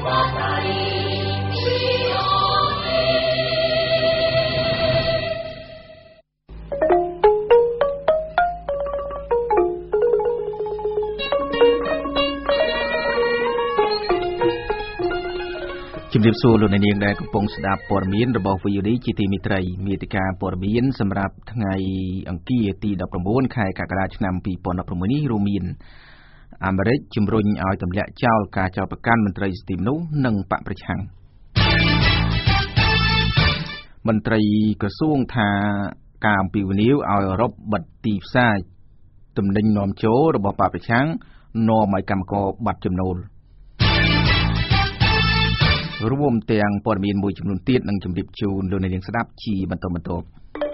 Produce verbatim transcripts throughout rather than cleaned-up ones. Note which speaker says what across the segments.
Speaker 1: ជំរាបសួរលោកអ្នកនាងដែលកំពុងស្ដាប់ព័ត៌មានរបស់ វី អូ ឌី ជាទីមេត្រីមេតិការព័ត៌មានសម្រាប់ថ្ងៃអង្គារទីដប់ប្រាំបួនខែកក្កដាឆ្នាំពីរពាន់ដប់ប្រាំមួយនេះរួមមានអាមេរិកជំរុញឲ្យទម្លាក់ចោលការចោទប្រកាន់មន្ត្រីសិទ្ធិមនុស្សនិងបកប្រឆាំងមន្ត្រីក្រសួងថាការអំពាវនាវឲ្យអឺរ៉ុបបិទទីផ្សារទំនិញនាំចូលរបស់បកប្រឆាំងនាំឲ្យកម្មករបាត់ចំណូលរួមទាំងព័ត៌មានមួយចំនួនទៀតនឹងជម្រាបជូនលោកអ្នកនាងស្ដាប់ជាបន្តបន្ទាប់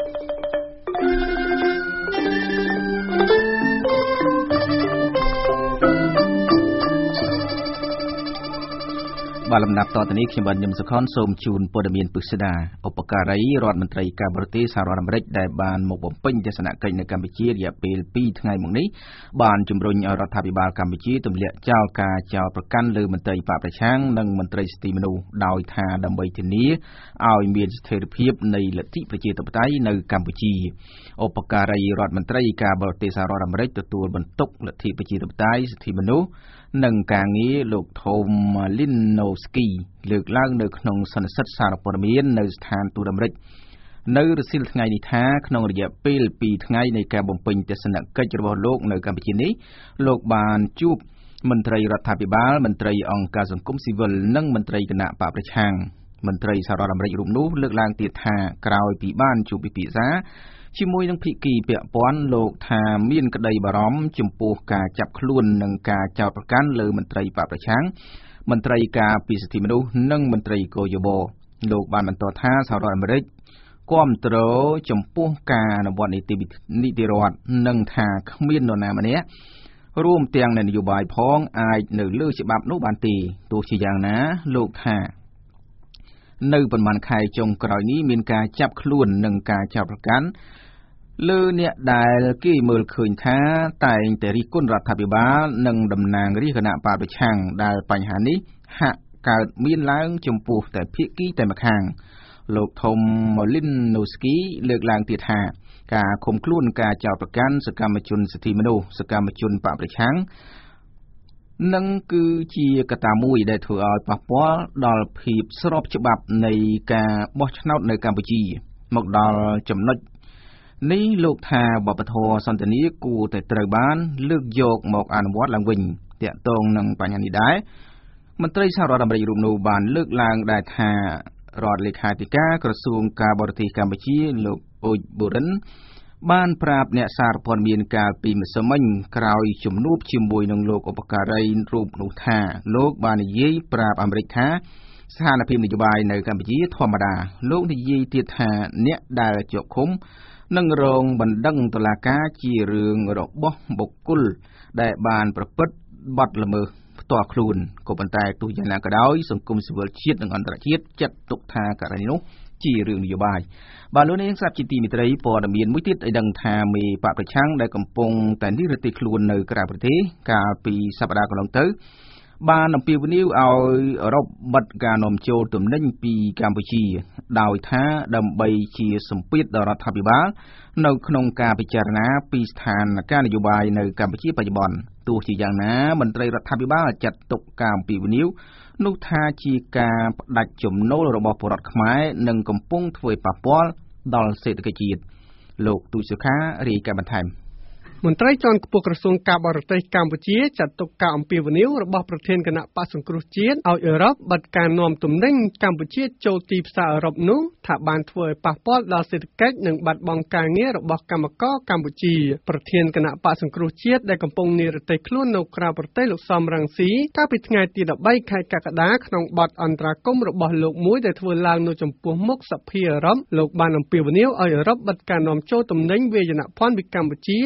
Speaker 1: បាទលំដាប់តទៅនេះខ្ញុំបាទញឹមសុខុនសូមជូនព័ត៌មានពិស្ដាឧបការីរដ្ឋមន្ត្រីការបរទេសសហរដ្ឋអាមេរិកដែលបានមកបំពេញទស្សនកិច្ចនៅកម្ពុជារយៈពេលពីរថ្ងៃមកនេះបានជំរុញឲ្យរដ្ឋាភិបាលកម្ពុជាទម្លាក់ចោលការចោទប្រកាន់លើមន្ត្រីបកប្រឆាំងនិងមន្ត្រីសិទ្ធិមនុស្សដោយថាដើម្បីធានាឲ្យមានស្ថិរភាពនៃលទ្ធិប្រជាធិបតេយ្យនៅកម្ពុជាឧបការីរដ្ឋមន្ត្រីការបរទេសសហរដ្ឋអាមេរិកទទួលបន្ទុកលទ្ធិប្រជាធិបតេយ្យសិទ្ធិមនុស្សនិងការងារលោកថូមលីនណូស្គីលើកឡើងនៅក្នុងសន្និសីទសារព័ត៌មាននៅស្ថានទូតអាមេរិកនៅរសៀលថ្ងៃនេះថាក្នុងរយៈពេលពីរថ្ងៃនៃការបំពេញទស្សនកិច្ចរបស់លោកនៅកម្ពុជានេះលោកបានជួបមន្ត្រីរដ្ឋាភិបាលមន្ត្រីអង្គការសង្គមស៊ីវិលនិងមន្ត្រីគណៈបកប្រឆាំងមន្ត្រីសហរដ្ឋអាមេរិករូបនោះលើកឡើងទៀតថាក្រោយពីបានជួបពិភាក្សាជាមួយនឹងភាគីពាក់ព័ន្ធលោកថាមានក្តីបារម្ភចំពោះការចាប់ខ្លួននិងការចោទប្រកាន់លើមន្ត្រីបកប្រឆាំងមន្ត្រីការពារសិទ្ធិមនុស្សនិងមន្ត្រីកោយបលោកបានបន្តថាសហរដ្ឋអាមេរិកគាំទ្រចំពោះការអនុវត្តនីតិនីតិរដ្ឋនិងថាគ្មាននរណាម្នាក់រួមទាំងនយោបាយផងអាចនៅលើច្បាប់នោះបានទេទោះជាយ៉ាងណាលោកថានៅប៉ុន្មានខែចុងក្រោយនេះមានការចាប់ខ្លួននិងការចោទប្រកាន់លើអ្នកដែលគេមើលឃើញថាតែងតែរិះគន់រដ្ឋាភិបាលនិងតំណាងរាជគណៈបកប្រឆាំងដែលបញ្ហានេះហាក់កើតមានឡើងចំពោះតែភាគីតែម្ខាងលោកថូមលីនណូស្គីលើកឡើងទៀតថាការឃុំខ្លួនការចោទប្រកាន់សកម្មជនសិទ្ធិមនុស្សសកម្មជនបកប្រឆាំងនឹងគឺជាកត្តាមួយដែលធ្វើឲ្យប៉ះពាល់ដល់ភាពស្របច្បាប់នៃការបោះឆ្នោតនៅកម្ពុជាមកដល់ចំណុចនេះលោកថាបព្វធម៌សន្តិនិកគួរតែត្រូវបានលើកយកមកអនុវត្តឡើងវិញទាក់ទងនឹងបញ្ហានេះដែរមន្ត្រីសហរដ្ឋអាមេរិករូបនោះបានលើកឡើងដែរថារដ្ឋលេខាធិការក្រសួងការបរទេសកម្ពុជាលោកអូចបូរិនបានប្រាប់អ្នកសារព័ត៌មានកាលពីម្សិលមិញក្រោយជំនួបជាមួយនឹងលោកឧបការីរូបនោះថាលោកបាននិយាយប្រាប់អាមេរិកថាស្ថានភាពនយោបាយនៅកម្ពុជាធម្មតាលោកនិយាយទៀតថាអ្នកដែលជាប់ឃុំនឹងរងបណ្ដឹងតុលាការជារឿងរបស់បុគ្គលដែលបានប្រព្រឹត្តបទល្មើសផ្ទាល់ខ្លួនក៏ប៉ុន្តែទោះយ៉ាងណាក៏ដោយសង្គមស៊ីវិលជាតិនិងអន្តរជាតិចាត់ទុកថាករណីនោះជារឿងនយោបាយបាទលោកនាងស្រាប់ជាទីមេត្រីព័ត៌មានមួយទៀតឲ្យដឹងថាមេបកប្រឆាំងដែលកំពុងតែនិរទេសខ្លួននៅក្រៅប្រទេសកាលពីសប្តាហ៍កន្លងទៅបានអំពាវនាវឲ្យអឺរ៉ុបបិទការនាំចូលទំនិញពីកម្ពុជាដោយថាដើម្បីជាសម្ពាធដល់រដ្ឋាភិបាលនៅក្នុងការពិចារណាពីស្ថានភាពនយោបាយនៅកម្ពុជាបច្ចុប្បន្នទោះជាយ៉ាងណាមន្ត្រីរដ្ឋាភិបាលចាត់ទុកការអំពាវនាវនោះថាជាការផ្ដាច់ចំណូលរបស់ប្រជាពលរដ្ឋខ្មែរនិងកំពុងធ្វើឲ្យប៉ះពាល់ដល់សេដ្ឋកិច្ចជាតិលោកទូចសុខារាយការណ៍បន្ថែមមន្ត្រីជាន់ខ្ពស់ក្រសួងការបរទេសកម្ពុជាចាត់ទុកការអំពាវនាវរបស់ប្រធានគណៈបក្សសង្គ្រោះជាតិឲ្យអឺរ៉ុបបិទការនាំទំនិញកម្ពុជាចូលទីផ្សារអឺរ៉ុបនោះថាបានធ្វើឲ្យប៉ះពាល់ដល់សេដ្ឋកិច្ចនិងបាត់បង់ការងាររបស់កម្មករកម្ពុជាប្រធានគណៈបក្សសង្គ្រោះជាតិដែលកំពុងនិរទេសខ្លួននៅក្រៅប្រទេសលោកសំរងស៊ីកាលពីថ្ងៃទីដប់បីខែកក្កដាក្នុងបទអន្តរាគមន៍របស់លោកមួយដែលធ្វើឡើងនៅចំពោះមុខសភាអឺរ៉ុបលោកបានអំពាវនាវឲ្យអឺរ៉ុបបិទការនាំចូលទំនិញវាយនភ័ណ្ឌពីកម្ពុជានិង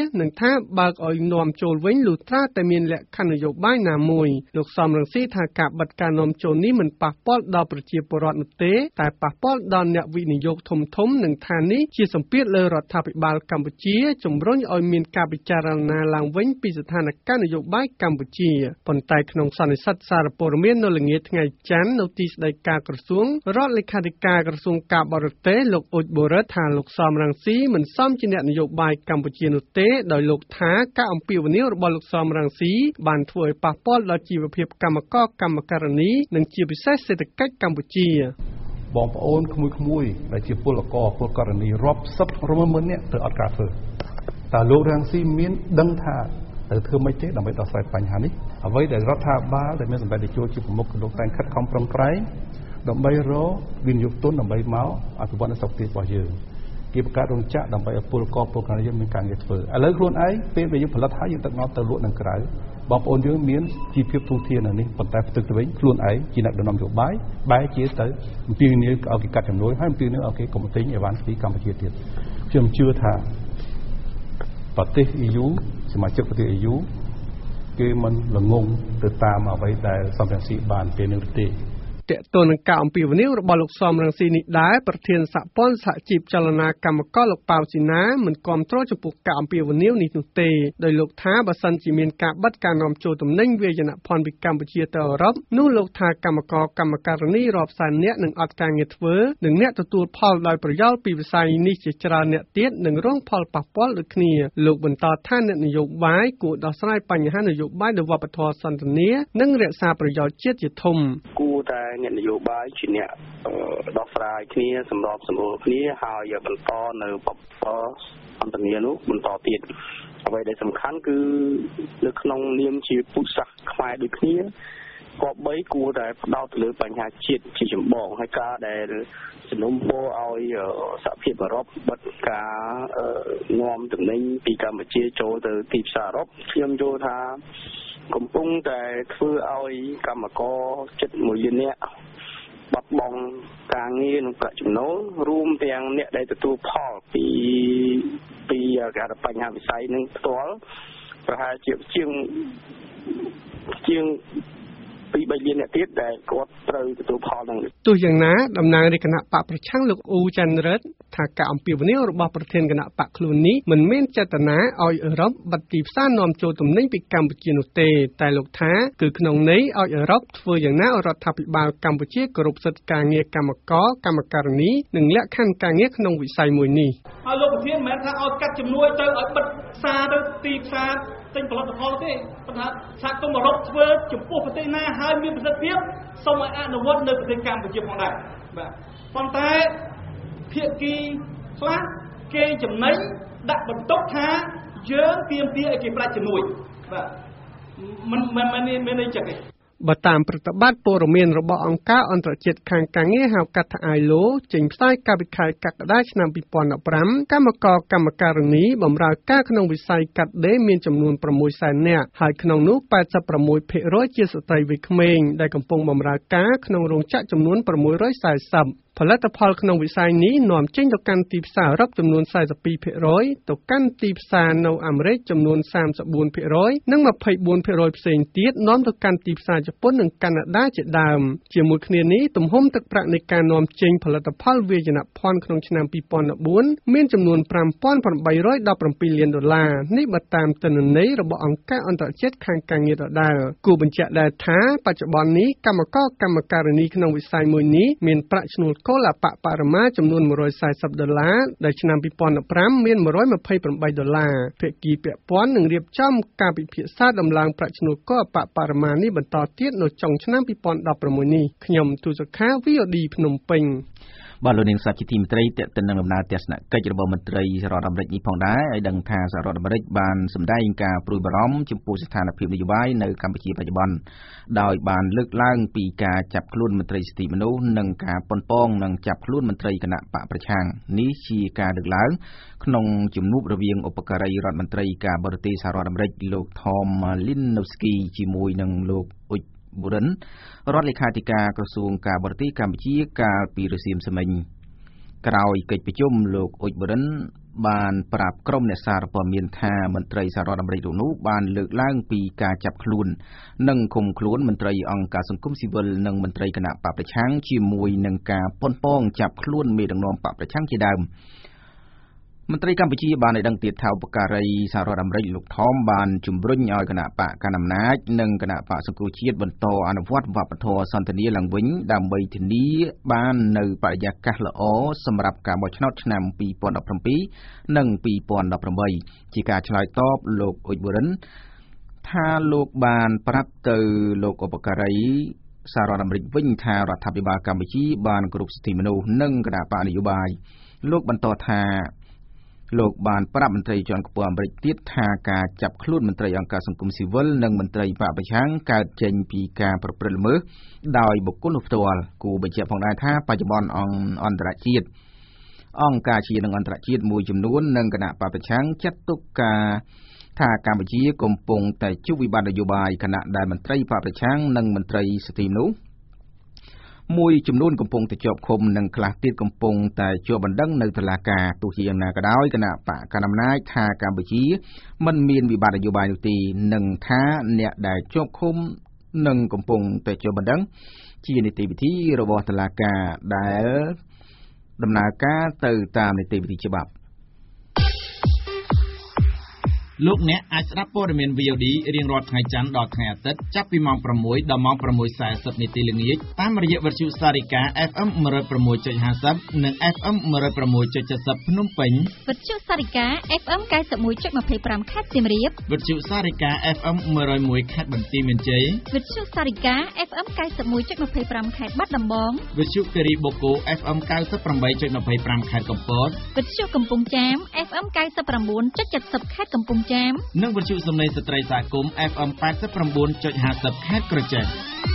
Speaker 2: ថាបើកឲ្យនាំចូលវិញលុះត្រាតែមានលក្ខខណ្ឌនយោបាយណាមួយលោកសំរងស៊ីថាការបិទការនាំចូលនេះមិនប៉ះពាល់ដល់ប្រជាពលរដ្ឋនោះទេតែប៉ះពាល់ដល់អ្នកវិនិយោគធំធំនិងថានេះជាសម្ពាធលើរដ្ឋាភិបាលកម្ពុជាជំរុញឲ្យមានការពិចារណាឡើងវិញពីស្ថានភាពនយោបាយកម្ពុជាប៉ុន្តែក្នុងសន្និសីទសារព័ត៌មាននៅល្ងាចថ្ងៃច័ន្ទនៅទីស្តីការក្រសួងរដ្ឋលេខាធិការក្រសួងការបរទេសលោកអ៊ុចបូរិតថាលោកសំរងស៊ីមិនសមជាអ្នកនយោបាយកម្ពុជានោះទេដោយលោកថាការអំពាវនាវរបស់លោកសំរងស៊ីបានធ្វើឲ្យប៉ះពាល់ដល់ជីវភាពកម្មករកម្មការិនីនិងជាពិសេសសេដ្ឋកិច្ចកម្ពុជា
Speaker 3: បងប្អូនក្មួយៗដែលជាពលករពលករនីរាប់សិបរាប់ម៉ឺននាក់ទៅអត់ការធ្វើតើលោករងស៊ីមានដឹងថាទៅធ្វើម៉េចទេដើម្បីដោះស្រាយបញ្ហានេះអ្វីដែលរដ្ឋាភិបាលដែលមានសម្បត្តិជួជាប្រមុខលោកតែងខិតខំប្រឹងប្រែងដើម្បីរកវិនិយោគទុនដើម្បីមកអភិវឌ្ឍនៅស្រុកទៀតរបស់យើងគេបង្កើតរោងចក្រដើម្បីឲ្យពលករពលករនីយើងមានការងារធ្វើឥឡូវខ្លួនឯងពេលដែលយើងផលិតហើយយើងទឹកនាំទៅលក់នៅក្រៅបងប្អូនយើងមានជីវភាពទូធាននៅនេះប៉ុន្តែផ្ទុយទៅវិញខ្លួនឯងជាអ្នកដឹកនាំនយោបាយបែរជាទៅអំពាវនាវឲ្យគេកាត់ចំនួនហើយអំពាវនាវឲ្យគេកុំទិញអីវ៉ាន់ពីកម្ពុជាទៀតខ្ញុំជឿថាប្រទេស E U សមាជិកប្រទេស E U គេមិនល្ងងទៅតាមអ្វីដែលសំរងស៊ីបានពេលនេះទេ
Speaker 2: តើតើនឹងការអំពាវនាវរបស់លោកសំរងស៊ីនេះដែរប្រធានសហព័ន្ធសហជីពចលនាកម្មករលោកប៉ៅស៊ីណាមិនគាំទ្រចំពោះការអំពាវនាវនេះនោះទេដោយលោកថាបើសិនជាមានការបិទការនាំចូលទំនិញវាយនភ័ណ្ឌពីកម្ពុជាទៅអឺរ៉ុបនោះលោកថាកម្មករកម្មការិនីរាប់សែននាក់នឹងអត់ការងារធ្វើនិងអ្នកទទួលផលដោយប្រយោលពីវិស័យនេះជាច្រើនអ្នកទៀតនឹងរងផលប៉ះពាល់ដូចគ្នាលោកបន្តថាអ្នកនយោបាយគួរដោះស្រាយបញ្ហានយោបាយដោយវប្បធម៌សន្តិនិកនិងរក្សាប្រយោជន៍ជាតិជាធំ
Speaker 4: គួរតែអ្នកនយោបាយជាអ្នកដោះស្រាយគ្នាសម្របសម្រួលគ្នាហើយបន្តនៅបបអន្តរជាតិនោះបន្តទៀតអ្វីដែលសំខាន់គឺនៅក្នុងនាមជាពុទ្ធសាសន៍ខ្មែរដូចគ្នាក៏បីគួរតែផ្ដោតទៅលើបញ្ហាជាតិជាចម្បងហើយការដែលជំនុំពរឲ្យសហភាពអឺរ៉ុបបិទការនាំទំនិញពីកម្ពុជាចូលទៅទីផ្សារអឺរ៉ុបខ្ញុំយល់ថាកំពុងតែធ្វើឲ្យកម្មករជិតមួយលាននាក់បាត់បង់ការងារនិងប្រាក់ចំណូលរួមទាំងអ្នកដែលទទួលផលពីពីការបញ្ហាវិស័យនឹងផ្ទាល់ប្រហែលជាជាងជាងពីបីលានអ្នកទៀតដែលគាត់ត្រូវទទួលផលនឹង
Speaker 2: ទោះយ៉ាងណាតំណាងរាជគណៈបកប្រឆាំងលោកអ៊ូច័ន្ទរិទ្ធថាការអំពាវនាវរបស់ប្រធានគណៈបកខ្លួននេះមិនមានចេតនាឲ្យអឺរ៉ុបបិទទីផ្សារនាំចូលទំនិញពីកម្ពុជានោះទេតែលោកថាគឺក្នុងន័យឲ្យអឺរ៉ុបធ្វើយ៉ាងណាឲ្យរដ្ឋាភិបាលកម្ពុជាគោរពសិទ្ធិការងារកម្មករកម្មការិនីនិងលក្ខខណ្ឌការងារក្នុងវិស័យមួយនេះ
Speaker 5: ហើយលោកប្រធានមិនមែនថាឲ្យកាត់ជំនួយទៅឲ្យបិទផ្សារទៅទីផ្សារទិញផលិតផលទេប៉ុន្តែសហគមន៍អឺរ៉ុបធ្វើចំពោះប្រទេសណាហើយមានប្រសិទ្ធភាពសូមឲ្យអនុវត្តនៅប្រទេសកម្ពុជាផងដែរបាទប៉ុន្តែភាគីខ្លះគេចំណេញដាក់បន្ទុកថាយើងទាមទារឲ្យគេផ្ដាច់ជំនួយបាទមិនមិនមានន័យចឹងទេ
Speaker 2: បើតាមប្រតិបត្តិព័ត៌មានរបស់អង្គការអន្តរជាតិខាងការងារហៅកាត់ថា I L O ចេញផ្សាយកាលពីខែកក្កដាឆ្នាំពីរពាន់ដប់ប្រាំកម្មករកម្មការិនីបម្រើការក្នុងវិស័យកាត់ដេរមានចំនួនប្រាំមួយសែននាក់ហើយក្នុងនោះប៉ែតសិបប្រាំមួយភាគរយជាស្ត្រីវ័យក្មេងដែលកំពុងបម្រើការក្នុងរោងចក្រចំនួនប្រាំមួយរយសែសិបផលិតផលក្នុងវិស័យនេះនាំចេញទៅកាន់ទីផ្សារអឺរ៉ុបចំនួនសែនសិបពីរភាគរយទៅកាន់ទីផ្សារនៅអាមេរិកចំនួនសាមសិបបួនភាគរយនិងម្ភៃបួនភាគរយផ្សេងទៀតនាំទៅកាន់ទីផ្សារជប៉ុននិងកាណាដាជាដើមជាមួយគ្នានេះទំហំទឹកប្រាក់នៃការនាំចេញផលិតផលវាយនភ័ណ្ឌក្នុងឆ្នាំពីរពាន់ដប់បួនមានចំនួនប្រាំពាន់ប្រាំបីរយដប់ប្រាំពីរលានដុល្លារនេះបើតាមទិន្នន័យរបស់អង្គការអន្តរជាតិខាងការងារដដែលគូបញ្ជាក់ដែរថាបច្ចុប្បន្ននេះកម្មករកម្មការិនីក្នុងវិស័យមួយនេះមានប្រាក់ឈ្នួលកុលអបបរមាចំនួនមួយរយសែសិបដុល្លារដែលឆ្នាំពីរពាន់ដប់ប្រាំមានមួយរយម្ភៃប្រាំបីដុល្លារភាគីពាក់ព័ន្ធនឹងរៀបចំការពិភាក្សាដំឡើងប្រាក់ឈ្នួលកុលអបបរមានេះបន្តទៀតនៅចុងឆ្នាំពីរពាន់ដប់ប្រាំមួយនេះខ្ញុំទូសុខា V O D ភ្នំពេញ
Speaker 1: បាទលោកនាងសាជាទីមេត្រីតេតិននឹងដំណើរទស្សនកិច្ចរបស់មន្ត្រីសហរដ្ឋអាមេរិកនេះផងដែរឲ្យដឹងថាសហរដ្ឋអាមេរិកបានសម្ដែងការព្រួយបារម្ភចំពោះស្ថានភាពនយោបាយនៅកម្ពុជាបច្ចុប្បន្នដោយបានលើកឡើងពីការចាប់ខ្លួនមន្ត្រីសិទ្ធិមនុស្សនិងការប៉ុនប៉ងនិងចាប់ខ្លួនមន្ត្រីគណៈបកប្រឆាំងនេះជាការលើកឡើងក្នុងជំនួបរវាងឧបការីរដ្ឋមន្ត្រីការបរទេសសហរដ្ឋអាមេរិកលោក Tom Linowski ជាមួយនឹងលោកអ៊ុចបូរិនរដ្ឋលេខាធិការក្រសួងការបរទេសកម្ពុជាកាលពីរសៀលមិញក្រោយកិច្ចប្រជុំលោកអ៊ុចបូរិនបានប្រាប់ក្រុមអ្នកសារព័ត៌មានថាមន្ត្រីសហរដ្ឋអាមេរិករូបនោះបានលើកឡើងពីការចាប់ខ្លួននិងឃុំខ្លួនមន្ត្រីអង្គការសង្គមស៊ីវិលនិងមន្ត្រីគណៈបកប្រឆាំងជាមួយនឹងការប៉ុនប៉ងចាប់ខ្លួនមេដឹកនាំបកប្រឆាំងជាដើមមន្ត្រីកម្ពុជាបានឲ្យដឹងទៀតថាឧបការីសហរដ្ឋអាមេរិកលោកថមបានជំរុញឲ្យគណៈបកកណ្ដាលអំណាចនិងគណៈបកសង្គ្រោះជាតិបន្តអនុវត្តវប្បធម៌សន្តិនិកឡើងវិញដើម្បីធានាបាននៅបរិយាកាសល្អសម្រាប់ការបោះឆ្នោតឆ្នាំពីរពាន់ដប់ប្រាំពីរនិងពីរពាន់ដប់ប្រាំបីជាការឆ្លើយតបលោកអ៊ុចបូរិនថាលោកបានប្រាប់ទៅលោកឧបការីសហរដ្ឋអាមេរិកវិញថារដ្ឋាភិបាលកម្ពុជាបានគោរពសិទ្ធិមនុស្សនិងគណៈបកនយោបាយលោកបន្តថាលោកបានប្រាប់មន្ត្រីជាន់ខ្ពស់អាមេរិកទៀតថាការចាប់ខ្លួនមន្ត្រីអង្គការសង្គមស៊ីវិលនិងមន្ត្រីបកប្រឆាំងកើតចេញពីការប្រព្រឹត្តល្មើសដោយបុគ្គលនោះផ្ទាល់គូបញ្ជាក់ផងដែរថាបច្ចុប្បន្នអង្គអន្តរជាតិអង្គការជាតិនិងអន្តរជាតិមួយចំនួននិងគណៈបកប្រឆាំងចាត់ទុកការថាកម្ពុជាកំពុងតែជួបវិបត្តិនយោបាយខណៈដែលមន្ត្រីបកប្រឆាំងនិងមន្ត្រីសិទ្ធិមនុស្សមួយចំនួនកំពុងតែជាប់ឃុំនិងខ្លះទៀតកំពុងតែជាប់បណ្ដឹងនៅតុលាការទោះជាយ៉ាងណាក៏ដោយគណៈបកកណ្ដាលអំណាចថាកម្ពុជាមិនមានវិបត្តិនយោបាយនោះទេនិងថាអ្នកដែលជាប់ឃុំនិងកំពុងតែជាប់បណ្ដឹងជានីតិវិធីរបស់តុលាការដែលដំណើរការទៅតាមនីតិវិធីច្បាប់
Speaker 6: លោកអ្នកអាចស្ដាប់ព័ត៌មាន វី អូ ឌី រៀងរាល់ថ្ងៃច័ន្ទដល់ថ្ងៃអាទិត្យចាប់ពីម៉ោងប្រាំមួយដល់ម៉ោងប្រាំមួយសែសិបនាទីល្ងាចតាមរយៈវិទ្យុសារិកា អេហ្វ អេម one oh six point five zero និង អេហ្វ អេម one oh six point seven zero ភ្នំពេញ
Speaker 7: វិទ្យុសារិកា អេហ្វ អេម ninety-one point two five ខេត្តសៀមរាប
Speaker 6: វិទ្យុសារិកា អេហ្វ អេម one oh one ខេត្តបន្ទាយមានជ័យ
Speaker 7: វិទ្យុសារិកា អេហ្វ អេម ninety-one point two five ខេត្តបាត់ដំបង
Speaker 6: វិទ្យុគិរីបូកូ អេហ្វ អេម ninety-eight point two five ខេត្តកំពត
Speaker 7: វិទ្យុកំពង់ចាម អេហ្វ អេម ninety-nine point seven zero ខេត្តកំពង់ចាម
Speaker 6: និងវិទ្យុសំឡេងស្ត្រីសហគមន៍ អេហ្វ អេម eighty-nine point five zero ខេត្តក្រចេះ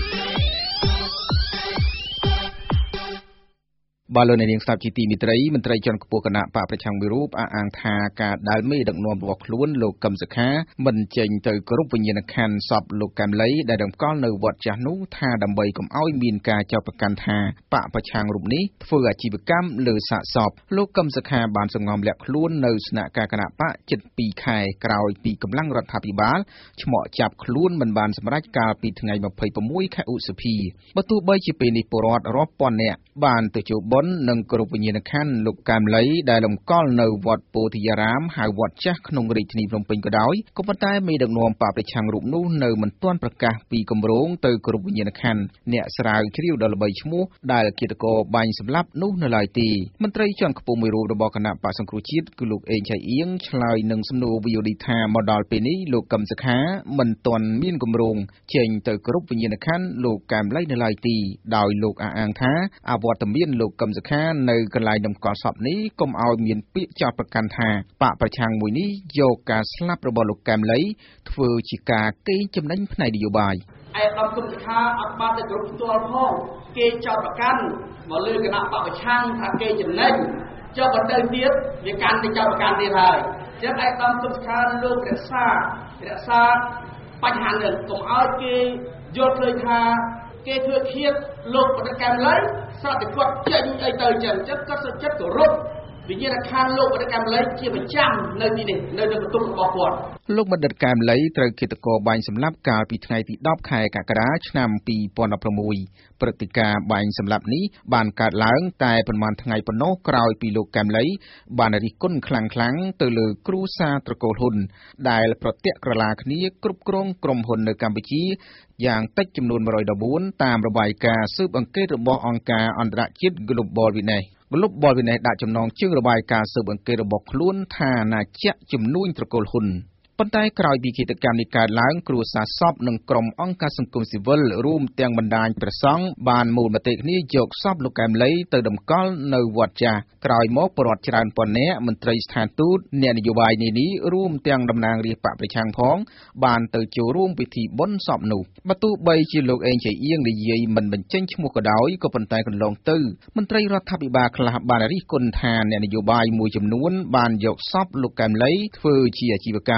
Speaker 1: បាទលោកអ្នកនាងស្ដាប់ជាទីមេត្រីមន្ត្រីជាន់ខ្ពស់គណៈបកប្រឆាំងមួយរូបអះអាងថាការដែលមេដឹកនាំរបស់ខ្លួនលោកកឹមសុខាមិនចេញទៅគោរពវិញ្ញាណក្ខន្ធសពលោកកែមលីដែលតម្កល់នៅវត្តចាស់នោះថាដើម្បីកុំឲ្យមានការចោទប្រកាន់ថាបកប្រឆាំងរូបនេះធ្វើអាជីវកម្មលើសាកសពលោកកឹមសុខាបានសង្ងំលាក់ខ្លួននៅស្នាក់ការគណៈបកជិតពីរខែក្រោយពីកម្លាំងរដ្ឋាភិបាលឆ្មក់ចាប់ខ្លួនមិនបានសម្រេចកាលពីថ្ងៃtwenty-sixខែឧសភាបើទោះបីជាពេលនេះពលរដ្ឋរាប់ពាន់នាក់បានទៅចូលបុណ្យនិងគោរពវិញ្ញាណក្ខន្ធលោកកែមលីដែលលំកល់នៅវត្តពោធិយារាមហៅវត្តចាស់ក្នុងរាជធានីភ្នំពេញក៏ដោយក៏ប៉ុន្តែមេដឹកនាំបកប្រឆាំងរូបនោះនៅមិនទាន់ប្រកាសពីគម្រោងទៅគោរពវិញ្ញាណក្ខន្ធអ្នកស្រាវជ្រាវដ៏ល្បីឈ្មោះដែលគិតកោបាញ់សម្លាប់នោះនៅឡើយទេមន្ត្រីជាន់ខ្ពស់មួយរូបរបស់គណៈបកសង្គ្រោះជាតិគឺលោកអេងឆៃអៀងឆ្លើយនឹងសំណួរ វី អូ ឌី ថាមកដល់ពេលនេះលោកកឹមសុខាមិនទាន់មានគម្រោងចេញទៅគោរពវិញ្ញាណក្ខន្ធលោកកែមលីនៅឡើយទេដោយលោកអះអាងថាអវត្តមានលោកកឹមសុខានៅកន្លែងតម្កល់សពនេះកុំឲ្យមានពាក្យចោទប្រកាន់ថាបកប្រឆាំងមួយនេះយកការស្លាប់របស់លោកកែមលីធ្វើជាការកេងចំណេញផ្នែកនយោបាយ
Speaker 5: ឯកឧត្តមសុខាអត់បានទៅគ្រប់ផ្ទាល់ផងគេចោទប្រកាន់មកលើគណៈបកប្រឆាំងថាគេចំណេញចុះបន្តទៅទៀតវាកាន់តែចោទប្រកាន់ទៀតហើយអញ្ចឹងឯកឧត្តមសុខាលោករក្សារក្សាបញ្ហានេះកុំឲ្យគេយល់ឃើញថាគេធ្វើឃាតលោកបដិកម្មឡើយស្រាប់តែគាត់ចេញអីទៅចឹងចិត្តគាត់សុខចិត្តគោរពវិញ្ញាណក្ខន្ធលោកបណ្ឌិតកែមលីជាប្រចាំនៅទីនេះនៅក្នុងបន្ទប់របស់គាត់
Speaker 1: លោកបណ្ឌិតកែមលីត្រូវឃាតករបាញ់សម្លាប់កាលពីថ្ងៃទីtenខែកក្កដាឆ្នាំtwo thousand sixteenព្រឹត្តិការណ៍បាញ់សម្លាប់នេះបានកើតឡើងតែប៉ុន្មានថ្ងៃប៉ុណ្ណោះក្រោយពីលោកកែមលីបានរិះគន់ខ្លាំងៗទៅលើគ្រួសារត្រកូលហ៊ុនដែលប្រទាក់ក្រឡាគ្នាគ្រប់គ្រងក្រុមហ៊ុននៅកម្ពុជាយ៉ាងតិចចំនួនone hundred fourteenតាមរបាយការណ៍ស៊ើបអង្កេតរបស់អង្គការអន្តរជាតិ Global Witness Global Witness ដាក់ចំណងជើងរបាយការណ៍ស៊ើបអង្កេតរបស់ខ្លួនថាណាជាជំនួញត្រកូលហ៊ុនប៉ុន្តែក្រោយពីឃាតកម្មនេះកើតឡើងគ្រួសារសពនិងក្រុមអង្គការសង្គមស៊ីវិលរួមទាំងបណ្ដាញព្រះសង្ឃបានមូលមតិគ្នាយកសពលោកកែមលីទៅតម្កល់នៅវត្តចាស់ក្រោយមកពលរដ្ឋច្រើនពាន់នាក់មន្ត្រីស្ថានទូតអ្នកនយោបាយនានារួមទាំងតំណាងរាស្ត្របកប្រឆាំងផងបានទៅចូលរួមពិធីបុណ្យសពនោះបើទោះបីជាលោកអេងជ័យអៀងនិយាយមិនបញ្ចេញឈ្មោះក៏ដោយក៏ប៉ុន្តែកន្លងទៅមន្ត្រីរដ្ឋាភិបាលខ្លះបានរិះគន់ថាអ្នកនយោបាយមួយចំនួនបានយកសពលោកកែមលីធ្វើជាអាជីវកម្ម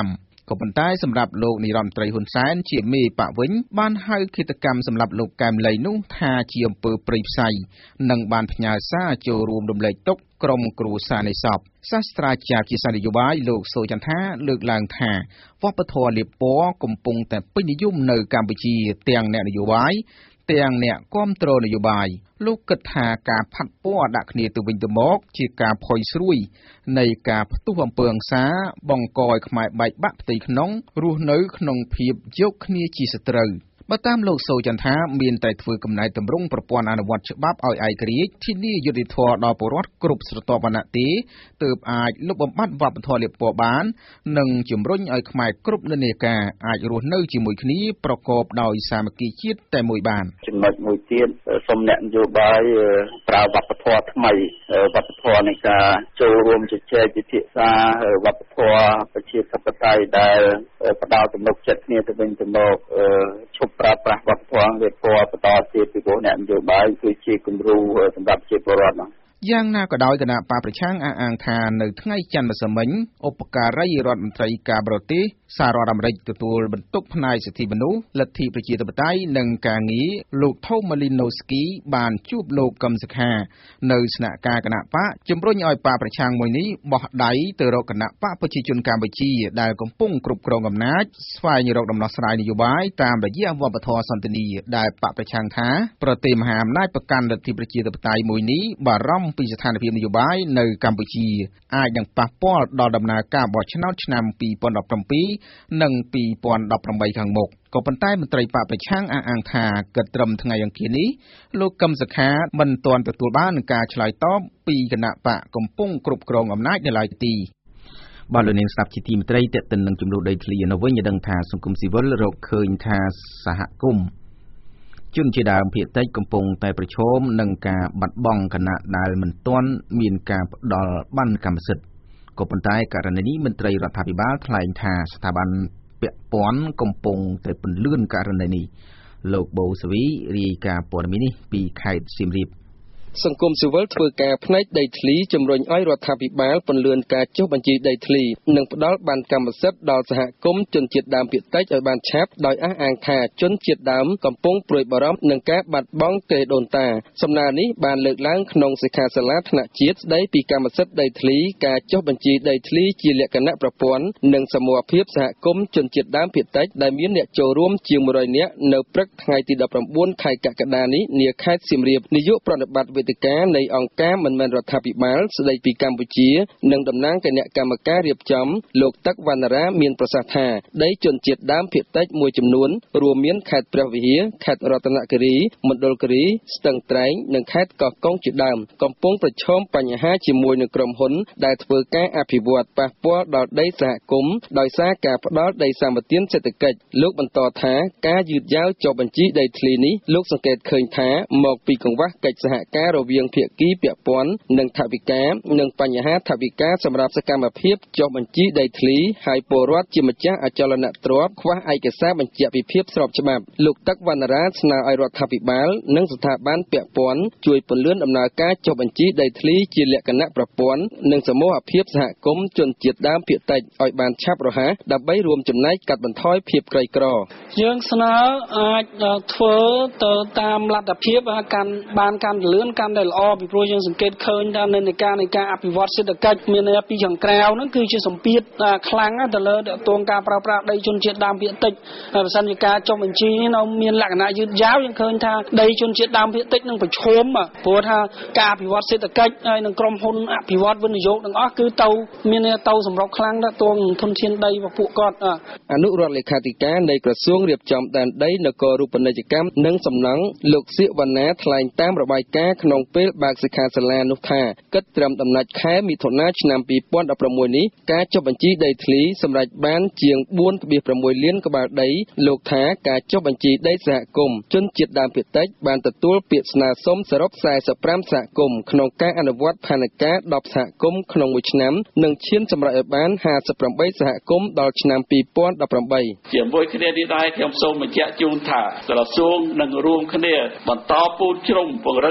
Speaker 1: ក៏ប៉ុន្តែសម្រាប់លោកនាយរដ្ឋមន្ត្រីហ៊ុនសែនជាមេបកវិញបានហៅគិតកម្មសម្រាប់លោកកែមលីនោះថាជាអំពើព្រៃផ្សៃនិងបានផ្ញើសារចូលរួមរំលែកទុក្ខក្រុមគ្រួសារនៃសពសាស្ត្រាចារ្យជាសានយោបាយលោកសូចន្ទថាលើកឡើងថាវប្បធម៌លាបពណ៌កំពុងតែពេញនិយមនៅកម្ពុជាទាំងអ្នកនយោបាយទាំងអ្នកគាំទ្រនយោបាយលោកគិតថាការផាត់ពណ៌ដាក់គ្នាទៅវិញទៅមកជាការផុយស្រួយនៃការផ្ទុះអំពើហិង្សាបង្កឲ្យខ្មែរបែកបាក់ផ្ទៃក្នុងរស់នៅក្នុងភាពយកគ្នាជាសត្រូវបើតាមលោកសូចន្ទថាមានតែធ្វើកំណែតម្រង់ប្រព័ន្ធអនុវត្តច្បាប់ឲ្យឯករាជ្យធានាយុត្តិធម៌ដល់ពលរដ្ឋគ្រប់ស្រទាប់វណ្ណៈទេទើបអាចលុបបំបាត់វប្បធម៌លាបពណ៌បាននិងជំរុញឲ្យខ្មែរគ្រប់និន្នាការអាចរស់នៅជាមួយគ្នាប្រកបដោយសាមគ្គីជាតិតែមួយបាន
Speaker 4: ចំណុចមួយទៀតសូមអ្នកនយោបាយប្រើវប្បធម៌ថ្មីវប្បធម៌នៃការចូលរួមជជែកពិភាក្សាវប្បធម៌ប្រជាធិបតេយ្យដែលផ្ដល់ទំនុកចិត្តគ្នាទៅវិញទៅមកឈប់ប្រើប្រាស់វប្បធម៌វាពណ៌បន្តទៀតពីព្រោះអ្នកនយោបាយគឺជាគំរូសម្រាប់ប្រជាពលរដ្ឋហ្នឹង
Speaker 1: យ៉ាងណាក៏ដោយគណៈបកប្រឆាំងអះអាងថានៅថ្ងៃច័ន្ទម្សិលមិញឧបការីរដ្ឋមន្ត្រីការបរទេសសហរដ្ឋអាមេរិកទទួលបន្ទុកផ្នែកសិទ្ធិមនុស្សលទ្ធិប្រជាធិបតេយ្យនិងការងារលោក Tom Malinowski បានជួបលោកកឹមសុខានៅស្នាក់ការគណៈបកជំរុញឲ្យបកប្រឆាំងមួយនេះបោះដៃទៅរកគណៈបកប្រជាជនកម្ពុជាដែលកំពុងគ្រប់គ្រងអំណាចស្វែងរកដំណោះស្រាយនយោបាយតាមរយៈវប្បធម៌សន្តិនិកដែលបកប្រឆាំងថាប្រទេសមហាអំណាចប្រកាន់លទ្ធិប្រជាធិបតេយ្យមួយនេះបារម្ភពីស្ថានភាពនយោបាយនៅកម្ពុជាអាចនឹងប៉ះពាល់ដល់ដំណើរការបោះឆ្នោតឆ្នាំពីរពាន់ដប់ប្រាំពីរនិងពីរពាន់ដប់ប្រាំបីខាងមុខក៏ប៉ុន្តែមន្ត្រីបកប្រឆាំងអះអាងថាគិតត្រឹមថ្ងៃអង្គារនេះលោកកឹមសុខាមិនទាន់ទទួលបានការឆ្លើយតបពីគណៈបកកំពុងគ្រប់គ្រងអំណាចនៅឡើយទេបាទលោកនាងស្ដាប់ជាទីមេត្រីតេតិននឹងចំនួនដីធ្លីនៅវិញឲ្យដឹងថាសង្គមស៊ីវិលរកឃើញថាសហគមន៍ជនជាដើមភាគតិចកំពុងតែប្រឈមនឹងការបាត់បង់គណៈដែលមិនទាន់មានការផ្ដល់បានកម្មសិទ្ធិក៏ប៉ុន្តែករណីនេះមន្ត្រីរដ្ឋាភិបាលថ្លែងថាស្ថាប័នពាក់ព័ន្ធកំពុងតែពន្លឿនករណីនេះលោកបូសវីរាយការណ៍ព័ត៌មាននេះពីខេត្តសៀមរាប
Speaker 8: សង្គមស៊ីវិលធ្វើការផ្នែកដីធ្លីជំរុញឲ្យរដ្ឋាភិបាលពន្លឿនការចុះបញ្ជីដីធ្លីនិងផ្ដល់បានកម្មសិទ្ធិដល់សហគមន៍ជនជាតិដើមភាគតិចឲ្យបានឆាប់ដោយអះអាងថាជនជាតិដើមកំពុងព្រួយបារម្ភនឹងការបាត់បង់កេរដូនតាសំណើនេះបានលើកឡើងក្នុងសិក្ខាសាលាថ្នាក់ជាតិស្ដីពីកម្មសិទ្ធិដីធ្លីការចុះបញ្ជីដីធ្លីជាលក្ខណៈប្រព័ន្ធនិងសមូហភាពសហគមន៍ជនជាតិដើមភាគតិចដែលមានអ្នកចូលរួមជាងមួយរយនាក់នៅព្រឹកថ្ងៃទីដប់ប្រាំបួនខែកក្កដានេះនាខេត្តសៀមរាបនាយកប្រតិបត្តិវេទិកានៃអង្គការមិនមែនរដ្ឋាភិបាលស្ដីពីកម្ពុជានិងតំណាងគណៈកម្មការរៀបចំលោកទឹកវណ្ណរាមានប្រសាសន៍ថាដីជនជាតិដើមភាគតិចមួយចំនួនរួមមានខេត្តព្រះវិហារខេត្តរតនគិរីមណ្ឌលគិរីស្ទឹងត្រែងនិងខេត្តកោះកុងជាដើមកំពុងប្រឈមបញ្ហាជាមួយនឹងក្រុមហ៊ុនដែលធ្វើការអភិវឌ្ឍប៉ះពាល់ដល់ដីសហគមន៍ដោយសារការផ្ដល់ដីសម្បត្តិសេដ្ឋកិច្ចលោកបន្តថាការយឺតយ៉ាវចុះបញ្ជីដីធ្លីនេះលោកសង្កេតឃើញថាមកពីកង្វះកិច្ចសហការរវាងភាគីពាក់ព័ន្ធនិងថវិកានិងបញ្ហាថវិកាសម្រាប់សកម្មភាពចុះបញ្ជីដីធ្លីហើយពលរដ្ឋជាម្ចាស់អចលនទ្រព្យខ្វះឯកសារបញ្ជាក់ពីភាពស្របច្បាប់លោកទឹកវណ្ណរាស្នើឲ្យរដ្ឋាភិបាលនិងស្ថាប័នពាក់ព័ន្ធជួយពន្លឿនដំណើរការចុះបញ្ជីដីធ្លីជាលក្ខណៈប្រព័ន្ធនិងសមូហភាពសហគមន៍ជនជាតិដើមភាគតិចឲ្យបានឆាប់រហ័សដើម្បីរួមចំណែកកាត់បន្ថយភាពក្រីក្រ
Speaker 9: យើងស្នើអាចធ្វើទៅតាមលទ្ធភាពកាន់បានកាន់លឿនកាន់តែល្អពីព្រោះយើងសង្កេតឃើញថានៅនៃការនៃការអភិវឌ្ឍសេដ្ឋកិច្ចមានពីខាងក្រៅហ្នឹងគឺជាសម្ពាធខ្លាំងទៅលើទងការប្រើប្រាស់ដីជនជាតិដើមភាគតិចហើយបើសិនជាការចុះបញ្ជីនៅមានលក្ខណៈយឺតយ៉ាវយើងឃើញថាដីជនជាតិដើមភាគតិចនឹងប្រឈមព្រោះថាការអភិវឌ្ឍសេដ្ឋកិច្ចហើយនឹងក្រុមហ៊ុនអភិវឌ្ឍវិនិយោគទាំងអស់គឺទៅមានទៅសម្រុកខ្លាំងទៅទងធនធានដីរបស់ពួកគាត់
Speaker 8: អនុរដ្ឋលេខាធិការនៃក្រសួងរៀបចំដែនដីនគររូបនីយកម្មនិងសំណង់លោកសៀកវណ្ណាថ្លែងតាមរបាយការណ៍ក្នុងពេលបើកសិក្ខាសាលានោះថាគិតត្រឹមដំណាច់ខែមិថុនាឆ្នាំពីរពាន់ដប់ប្រាំមួយនេះការចុះបញ្ជីដីធ្លីសម្រេចបានជាង បួន.ប្រាំមួយលានក្បាលដីលោកថាការចុះបញ្ជីដីសហគមន៍ជនជាតិដើមភាគតិចបានទទួលពាក្យស្នើសុំសរុបสี่สิบห้าសហគមន៍ក្នុងការអនុវត្តផែនការដប់សហគមន៍ក្នុងមួយឆ្នាំនិងឈានសម្រេចឲ្យបានห้าสิบแปดសហគមន៍ដល់ឆ្នាំពីរពាន់ដប់ប្រាំបី
Speaker 10: ជាមួយគ្នានេះដែរខ្ញុំសូមបញ្ជាក់ជូនថាក្រសួងនឹងរួមគ្នាបន្តពូនជ្រុំពង្រឹងកិច្ចសហ